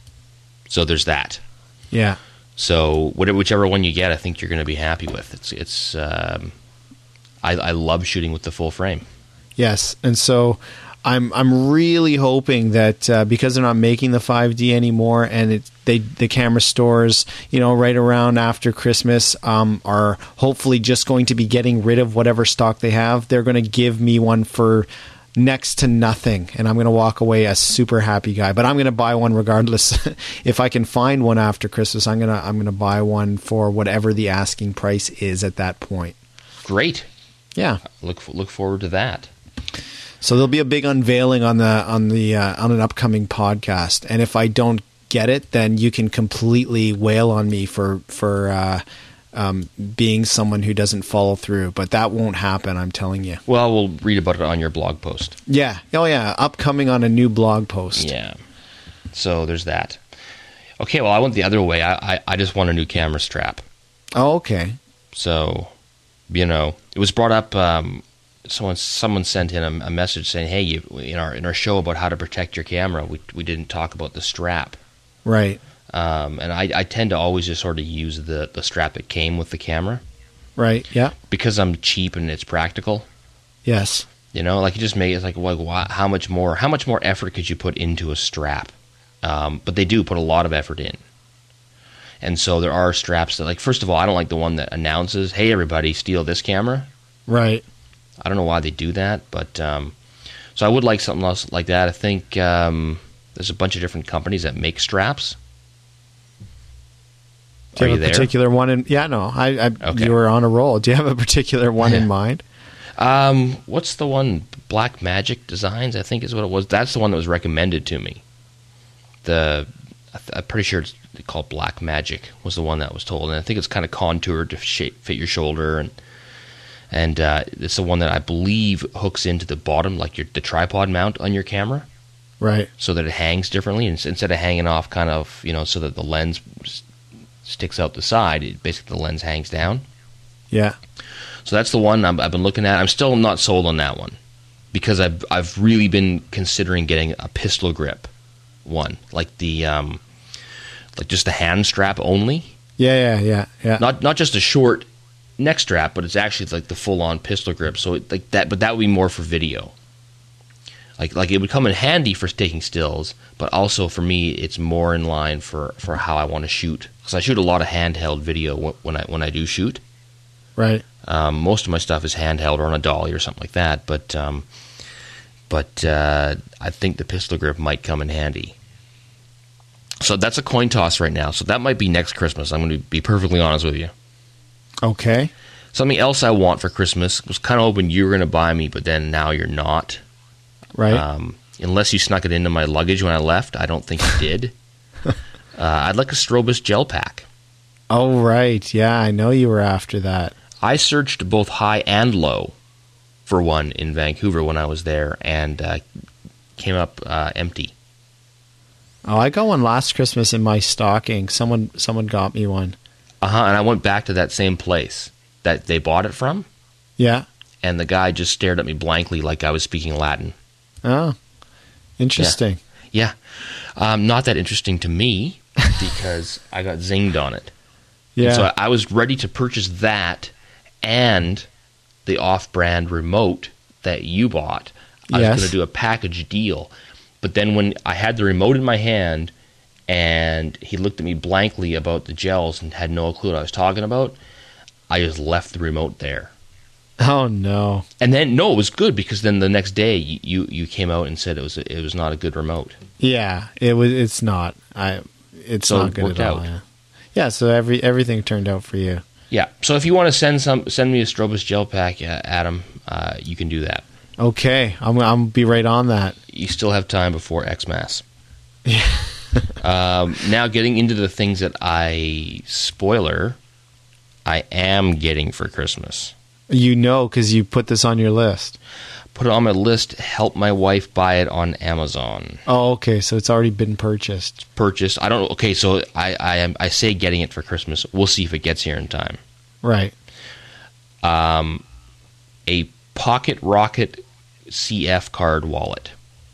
So there's that. Yeah. So whatever, whichever one you get, I think you're going to be happy with. It's it's. Um, I, I love shooting with the full frame. Yes. And so I'm I'm really hoping that uh, because they're not making the five D anymore, and it, they the camera stores, you know, right around after Christmas, um, are hopefully just going to be getting rid of whatever stock they have. They're going to give me one for next to nothing, and I'm going to walk away a super happy guy. But I'm going to buy one regardless. If I can find one after Christmas, I'm gonna I'm going to buy one for whatever the asking price is at that point. Great. Yeah. Look look forward to that. So there'll be a big unveiling on the on the uh, on an upcoming podcast, and if I don't get it, then you can completely wail on me for for uh, um, being someone who doesn't follow through, but that won't happen. I'm telling you. Well, we'll read about it on your blog post. Yeah. Oh yeah. Upcoming on a new blog post. Yeah. So there's that. Okay. Well, I went the other way. I I, I just want a new camera strap. Oh, okay. So, you know, it was brought up. Um, someone someone sent in a, a message saying, "Hey, you, in our in our show about how to protect your camera, we we didn't talk about the strap." Right. Um, and I, I tend to always just sort of use the, the strap that came with the camera. Right. Yeah. Because I'm cheap and it's practical. Yes. You know, like you just make it like, like why, how much more how much more effort could you put into a strap? Um, but they do put a lot of effort in. And so there are straps that, like, first of all, I don't like the one that announces, "Hey, everybody, steal this camera." Right. I don't know why they do that, but um, so I would like something else like that. I think um, there's a bunch of different companies that make straps. Do you Are have you a there? particular one in? Yeah, no. I, I Okay. You were on a roll. Do you have a particular one Yeah. in mind? Um, what's the one? Black Magic Designs, I think is what it was. That's the one that was recommended to me. The I th- I'm pretty sure it's called Black Magic was the one that was told, and I think it's kind of contoured to shape, fit your shoulder, and and uh, it's the one that I believe hooks into the bottom, like your the tripod mount on your camera, Right. so that it hangs differently, and instead of hanging off, kind of, you know, so that the lens s- sticks out the side. It, basically, the lens hangs down. Yeah. So that's the one I'm, I've been looking at. I'm still not sold on that one because I've I've really been considering getting a pistol grip one, like the um, like just the hand strap only, Yeah. Yeah. Yeah. Yeah. not not just a short neck strap, but it's actually like the full on pistol grip. So it, like that, but that would be more for video. Like like it would come in handy for taking stills, but also for me, it's more in line for, for how I want to shoot. Because I shoot a lot of handheld video wh- when I when I do shoot. Right. Um, most of my stuff is handheld or on a dolly or something like that, but um, but uh, I think the pistol grip might come in handy. So that's a coin toss right now. So that might be next Christmas. I'm going to be perfectly honest with you. Okay. Something else I want for Christmas was kind of hoping you were going to buy me, but then now you're not. Right. Um, unless you snuck it into my luggage when I left, I don't think you did. uh, I'd like a Strobist gel pack. Oh, right. Yeah, I know you were after that. I searched both high and low for one in Vancouver when I was there, and uh, came up uh, empty. Oh, I got one last Christmas in my stocking. Someone someone got me one. Uh-huh, and I went back to that same place that they bought it from, Yeah. and the guy just stared at me blankly like I was speaking Latin. Oh, interesting. Yeah. Um, not that interesting to me, because I got zinged on it. Yeah. And so I, I was ready to purchase that and the off-brand remote that you bought. I Yes. was going to do a package deal. But then when I had the remote in my hand and he looked at me blankly about the gels and had no clue what I was talking about, I just left the remote there. Oh no. And then, no, it was good, because then the next day you, you came out and said it was it was not a good remote. Yeah, it was. It's not. I. It's So not it good worked at all. out. Yeah. Yeah. So every everything turned out for you. Yeah. So if you want to send some send me a Strobist gel pack, uh, Adam, uh, you can do that. Okay, I'm. I'm gonna be right on that. You still have time before Xmas. Yeah. um, now getting into the things that I spoiler, I am getting for Christmas. You know, because you put this on your list. Put it on my list. Help my wife buy it on Amazon. Oh, okay. So it's already been purchased. Purchased. I don't. Okay, so I I am I say getting it for Christmas. We'll see if it gets here in time. Right. Um, a Pocket Rocket C F card wallet.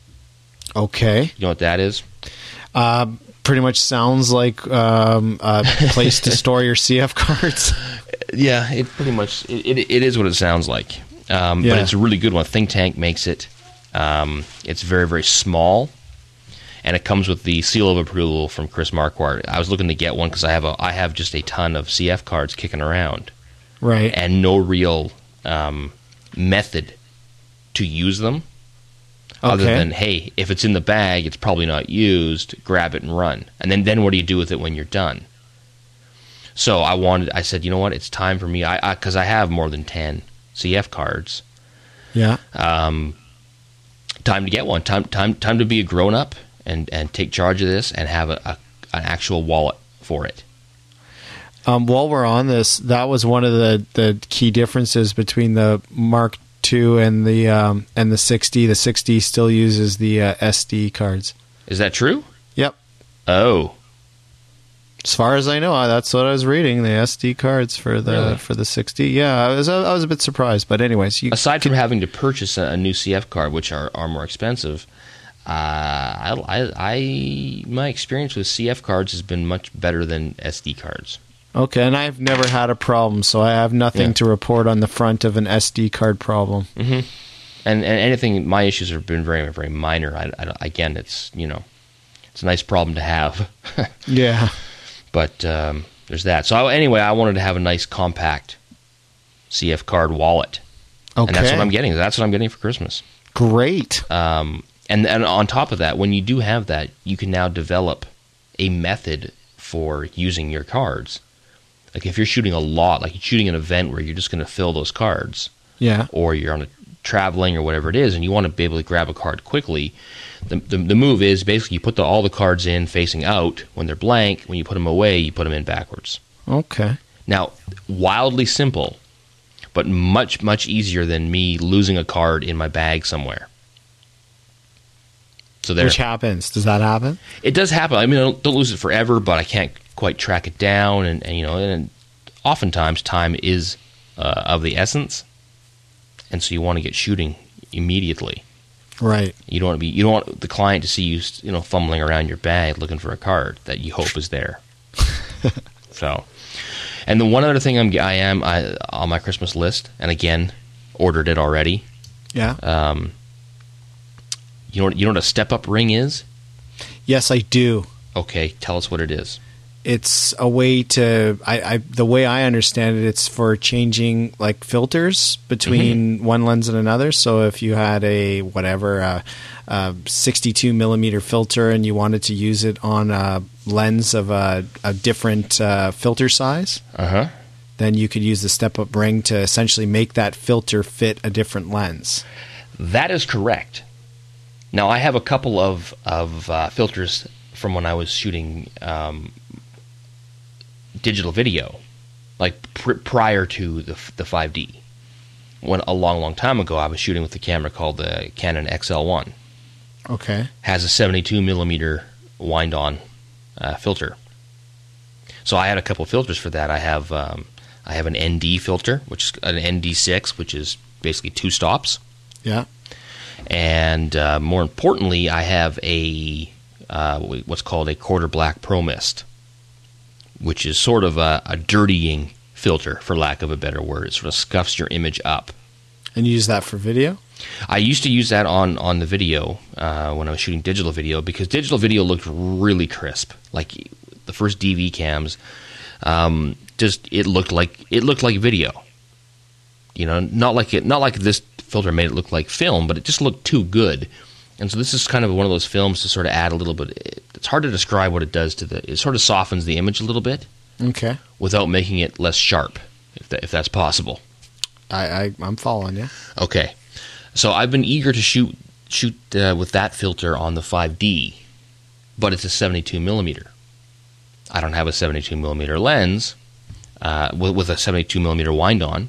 Okay. You know what that is? Uh, pretty much sounds like um, a place to store your C F cards. Yeah, it pretty much it, it, it is what it sounds like. Um, Yeah. But it's a really good one. Think Tank makes it. Um, it's very very small, and it comes with the seal of approval from Chris Marquardt. I was looking to get one because I have a I have just a ton of C F cards kicking around, Right. and no real um, method to use them. Other Okay. than, hey, if it's in the bag, it's probably not used, grab it and run. And then, then what do you do with it when you're done? So I wanted, I said, you know what, it's time for me, I because I, I have more than ten C F cards. Yeah. Um, time to get one. Time, time, time to be a grown up and, and take charge of this and have a, a an actual wallet for it. Um, while we're on this, that was one of the, the key differences between the Mark two and the um, and the sixty. The sixty still uses the uh, S D cards. Is that true? Yep. Oh. As far as I know, that's what I was reading. The S D cards for the Really? for the sixty. Yeah, I was I was a bit surprised, but anyways, you Aside from having to purchase a, a new C F card, which are, are more expensive, uh, I, I, I my experience with C F cards has been much better than S D cards. Okay, and I've never had a problem, so I have nothing Yeah. to report on the front of an S D card problem. Mm-hmm. And and anything, my issues have been very very minor. I, I, again, it's you know, it's a nice problem to have. Yeah. But um, there's that. So I, anyway, I wanted to have a nice compact C F card wallet, Okay. and that's what I'm getting. That's what I'm getting for Christmas. Great. Um, and and on top of that, when you do have that, you can now develop a method for using your cards. Like if you're shooting a lot, like you're shooting an event where you're just going to fill those cards, Yeah. or you're on a traveling or whatever it is, and you want to be able to grab a card quickly, the the, the move is basically you put the, all the cards in facing out. When they're blank, when you put them away, you put them in backwards. Okay. Now, wildly simple, but much, much easier than me losing a card in my bag somewhere. So there. Which happens? Does that happen? It does happen. I mean, I don't, don't lose it forever, but I can't quite track it down, and, and you know, and oftentimes time is uh, of the essence, and so you want to get shooting immediately. Right. You don't want to be. You don't want the client to see you, you know, fumbling around your bag looking for a card that you hope is there. So, and the one other thing I'm, I am I, on my Christmas list, and again, ordered it already. Yeah. Um, you know, what, you know what a step-up ring is? Yes, I do. Okay, tell us what it is. It's a way to I, I the way I understand it, it's for changing like filters between Mm-hmm. one lens and another. So if you had a whatever uh, uh, sixty-two millimeter filter and you wanted to use it on a lens of a, a different uh, filter size, Uh huh. then you could use the step up ring to essentially make that filter fit a different lens. That is correct. Now, I have a couple of of uh, filters from when I was shooting um, digital video, like pr- prior to the the five D. When a long, long time ago, I was shooting with a camera called the Canon X L one. Okay. Has a seventy-two millimeter wind-on uh, filter. So I had a couple of filters for that. I have um, I have an N D filter, which is an N D six, which is basically two stops. Yeah. And uh, more importantly, I have a uh, what's called a quarter black pro mist, which is sort of a, a dirtying filter, for lack of a better word. It sort of scuffs your image up. And you use that for video? I used to use that on, on the video uh, when I was shooting digital video, because digital video looked really crisp. Like the first D V cams, um, just it looked like it looked like video. You know, not like it, not like this filter made it look like film, but it just looked too good. And so this is kind of one of those films to sort of add a little bit. It's hard to describe what it does to the. It sort of softens the image a little bit Okay. without making it less sharp, if that, if that's possible. I, I I'm following you. Okay, so I've been eager to shoot shoot uh, with that filter on the five D, but it's a seventy-two millimeter. I don't have a seventy-two millimeter lens uh, with, with a seventy-two millimeter wind-on.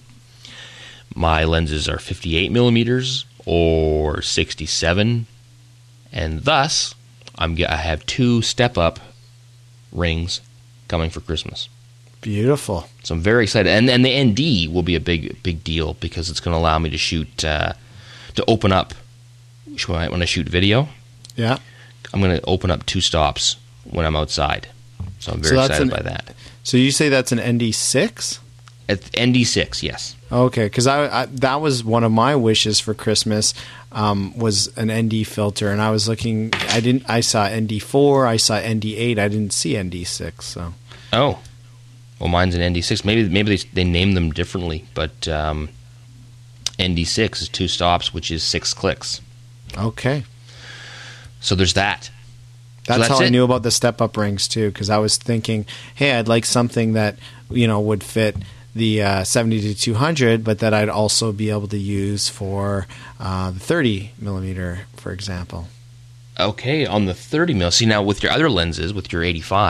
My lenses are fifty-eight millimeters or sixty-seven, and thus I'm I have two step-up rings coming for Christmas. Beautiful. So I'm very excited, and and the N D will be a big big deal because it's going to allow me to shoot uh, to open up when I, when I shoot video. Yeah. I'm going to open up two stops when I'm outside, so I'm very So that's excited an- by that. So you say that's an N D six? At N D six, yes. Okay, because I, I that was one of my wishes for Christmas, um, was an N D filter, and I was looking. I didn't. I saw N D four. I saw N D eight. I didn't see N D six. So Oh, well, mine's an N D six. Maybe maybe they they name them differently, but um, N D six is two stops, which is six clicks. okay, So there's that. that's, that's how I it. knew about the step up rings too. Because I was thinking, hey, I'd like something that you know would fit the uh, seventy to two hundred, but that I'd also be able to use for uh, the thirty millimeter, for example. Okay, on the thirty mil. See, now with your other lenses, with your eighty-five,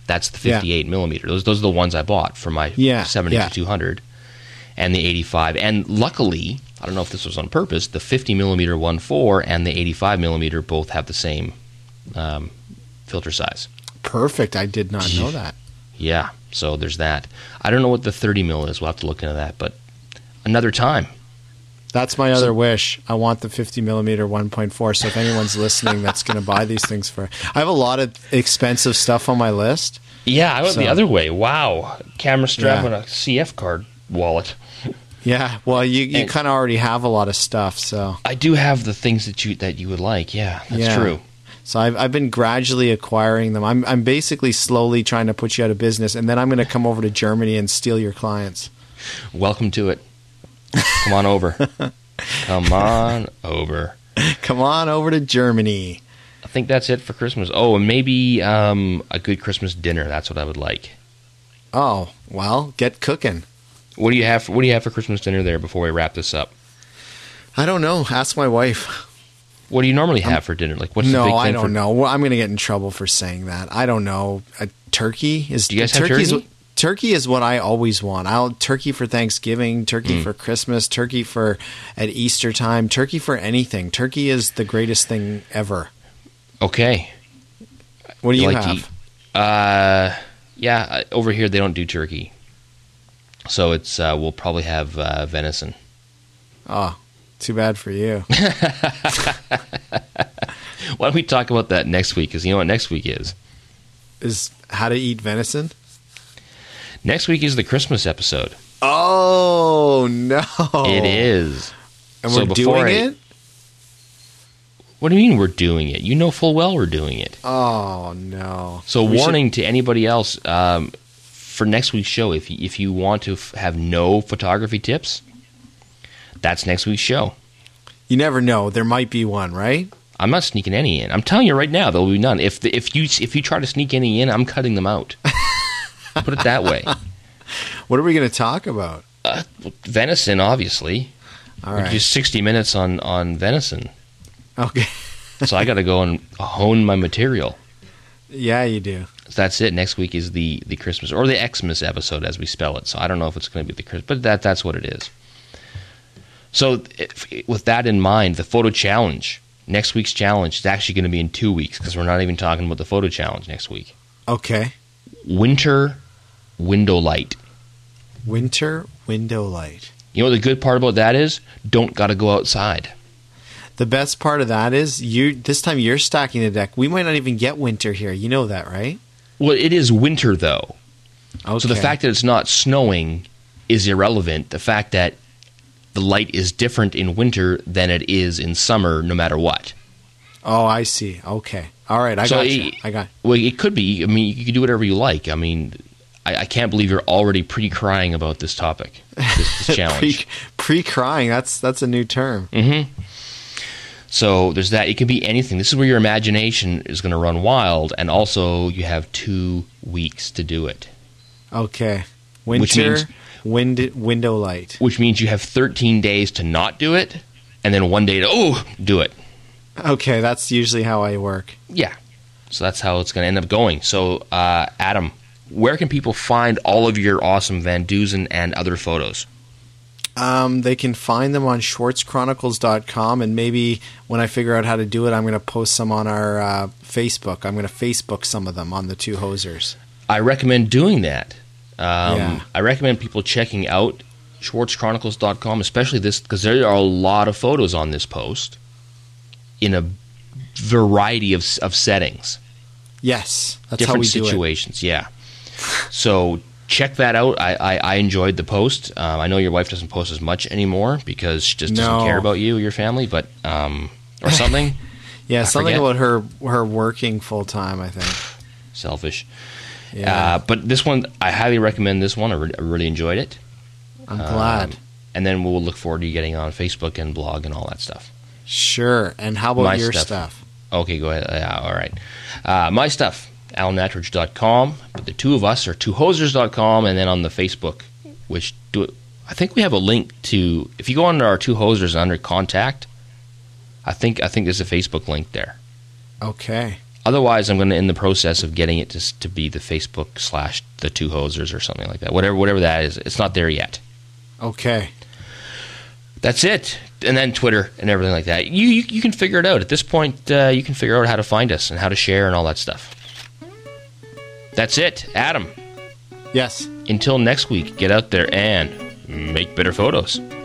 That's the fifty-eight yeah. millimeter. Those those are the ones I bought for my yeah. seventy yeah. to two hundred, and the eighty-five. And luckily, I don't know if this was on purpose, the fifty millimeter one point four and the eighty-five millimeter both have the same um, filter size. Perfect. I did not know that. Yeah, so there's that. I don't know what the thirty mil is. We'll have to look into that, but another time. That's my other So- wish. I want the fifty millimeter one point four. So if anyone's listening that's going to buy these things for, I have a lot of expensive stuff on my list. Yeah, I went So- the other way. Wow, camera strap Yeah. and a C F card wallet. Yeah. Well, you, you And- kind of already have a lot of stuff. So I do have the things that you that you would like. Yeah, that's Yeah. true. So I've, I've been gradually acquiring them. I'm, I'm basically slowly trying to put you out of business. And then I'm going to come over to Germany and steal your clients. Welcome to it. Come on over. Come on over. Come on over to Germany. I think that's it for Christmas. Oh, and maybe um, a good Christmas dinner. That's what I would like. Oh, well, get cooking. What do you have? For, what do you have for Christmas dinner there before we wrap this up? I don't know. Ask my wife. What do you normally have for dinner? Like, what's the No, big thing I don't for, know. Well, I'm going to get in trouble for saying that. I don't know. A turkey is. Do you guys have turkey's turkey? what- Turkey is what I always want. I'll turkey for Thanksgiving, turkey Mm. for Christmas, turkey for at Easter time, turkey for anything. Turkey is the greatest thing ever. Okay. What do you, like to have? eat? Uh, yeah, uh, over here they don't do turkey, so it's uh, we'll probably have uh, venison. Oh, too bad for you. Why don't we talk about that next week? Because you know what next week is. Is how to eat venison? Next week is the Christmas episode. Oh no! It is. and So we're before doing I- it. What do you mean we're doing it? You know full well we're doing it. Oh no! So We should- warning to anybody else um, for next week's show. If you, if you want to f- have no photography tips, that's next week's show. You never know. There might be one, right? I'm not sneaking any in. I'm telling you right now, there will be none. If the, if you if you try to sneak any in, I'm cutting them out. Put it that way. What are we going to talk about? Uh, venison, obviously. All We right. do sixty minutes on, on venison. Okay. So I got to go and hone my material. Yeah, you do. So that's it. Next week is the, the Christmas or the Xmas episode, as we spell it. So I don't know if it's going to be the Christmas, but that that's what it is. So if, with that in mind, the photo challenge, next week's challenge is actually going to be in two weeks because we're not even talking about the photo challenge next week. Okay. Winter window light. Winter window light. You know what the good part about that is? Don't got to go outside. The best part of that is you. This time you're stacking the deck. We might not even get winter here. You know that, right? Well, it is winter though. Okay. So the fact that it's not snowing is irrelevant. The fact that the light is different in winter than it is in summer, no matter what. Oh, I see. Okay. All right. I So got it- you. I got. Well, it could be. I mean, you can do whatever you like. I mean, I, I can't believe you're already pre-crying about this topic, this, this challenge. Pre crying. That's that's a new term. Mm-hmm. So there's that. It can be anything. This is where your imagination is going to run wild, and also you have two weeks to do it, Okay. Winter Which means- wind window light. which means you have thirteen days to not do it, and then one day to, oh, do it. Okay, that's usually how I work. Yeah. So that's how it's going to end up going. So, uh, Adam, where can people find all of your awesome Van Dusen and other photos? Um, they can find them on schwartz chronicles dot com, and maybe when I figure out how to do it, I'm going to post some on our uh, Facebook. I'm going to Facebook some of them on the Two Hosers. I recommend doing that. Um, Yeah. I recommend people checking out schwartz chronicles dot com, especially this, because there are a lot of photos on this post in a variety of, of settings. Yes, that's different how we do it. situations, yeah. So check that out. I, I, I enjoyed the post. Um, I know your wife doesn't post as much anymore because she just doesn't No. care about you or your family, but um, or something. Yeah, I something forget. about her her working full time, I think. Selfish. Yeah, Uh, but this one, I highly recommend this one. I, re- I really enjoyed it. I'm glad. Um, and then we'll look forward to you getting on Facebook and blog and all that stuff. Sure. And how about My your stuff. stuff? Okay, go ahead. Yeah, all right. Uh, my stuff, alan attridge dot com. But the two of us are two hosers dot com, and then on the Facebook, which do I think we have a link to. If you go under our Two Hosers under contact, I think I think there's a Facebook link there. Okay. Otherwise, I'm going to in the process of getting it to to be the Facebook slash the Two Hosers or something like that. Whatever whatever that is, it's not there yet. Okay. That's it. And then Twitter and everything like that. You you, you can figure it out. At this point, uh, you can figure out how to find us and how to share and all that stuff. That's it. Adam. Yes. Until next week, get out there and make better photos.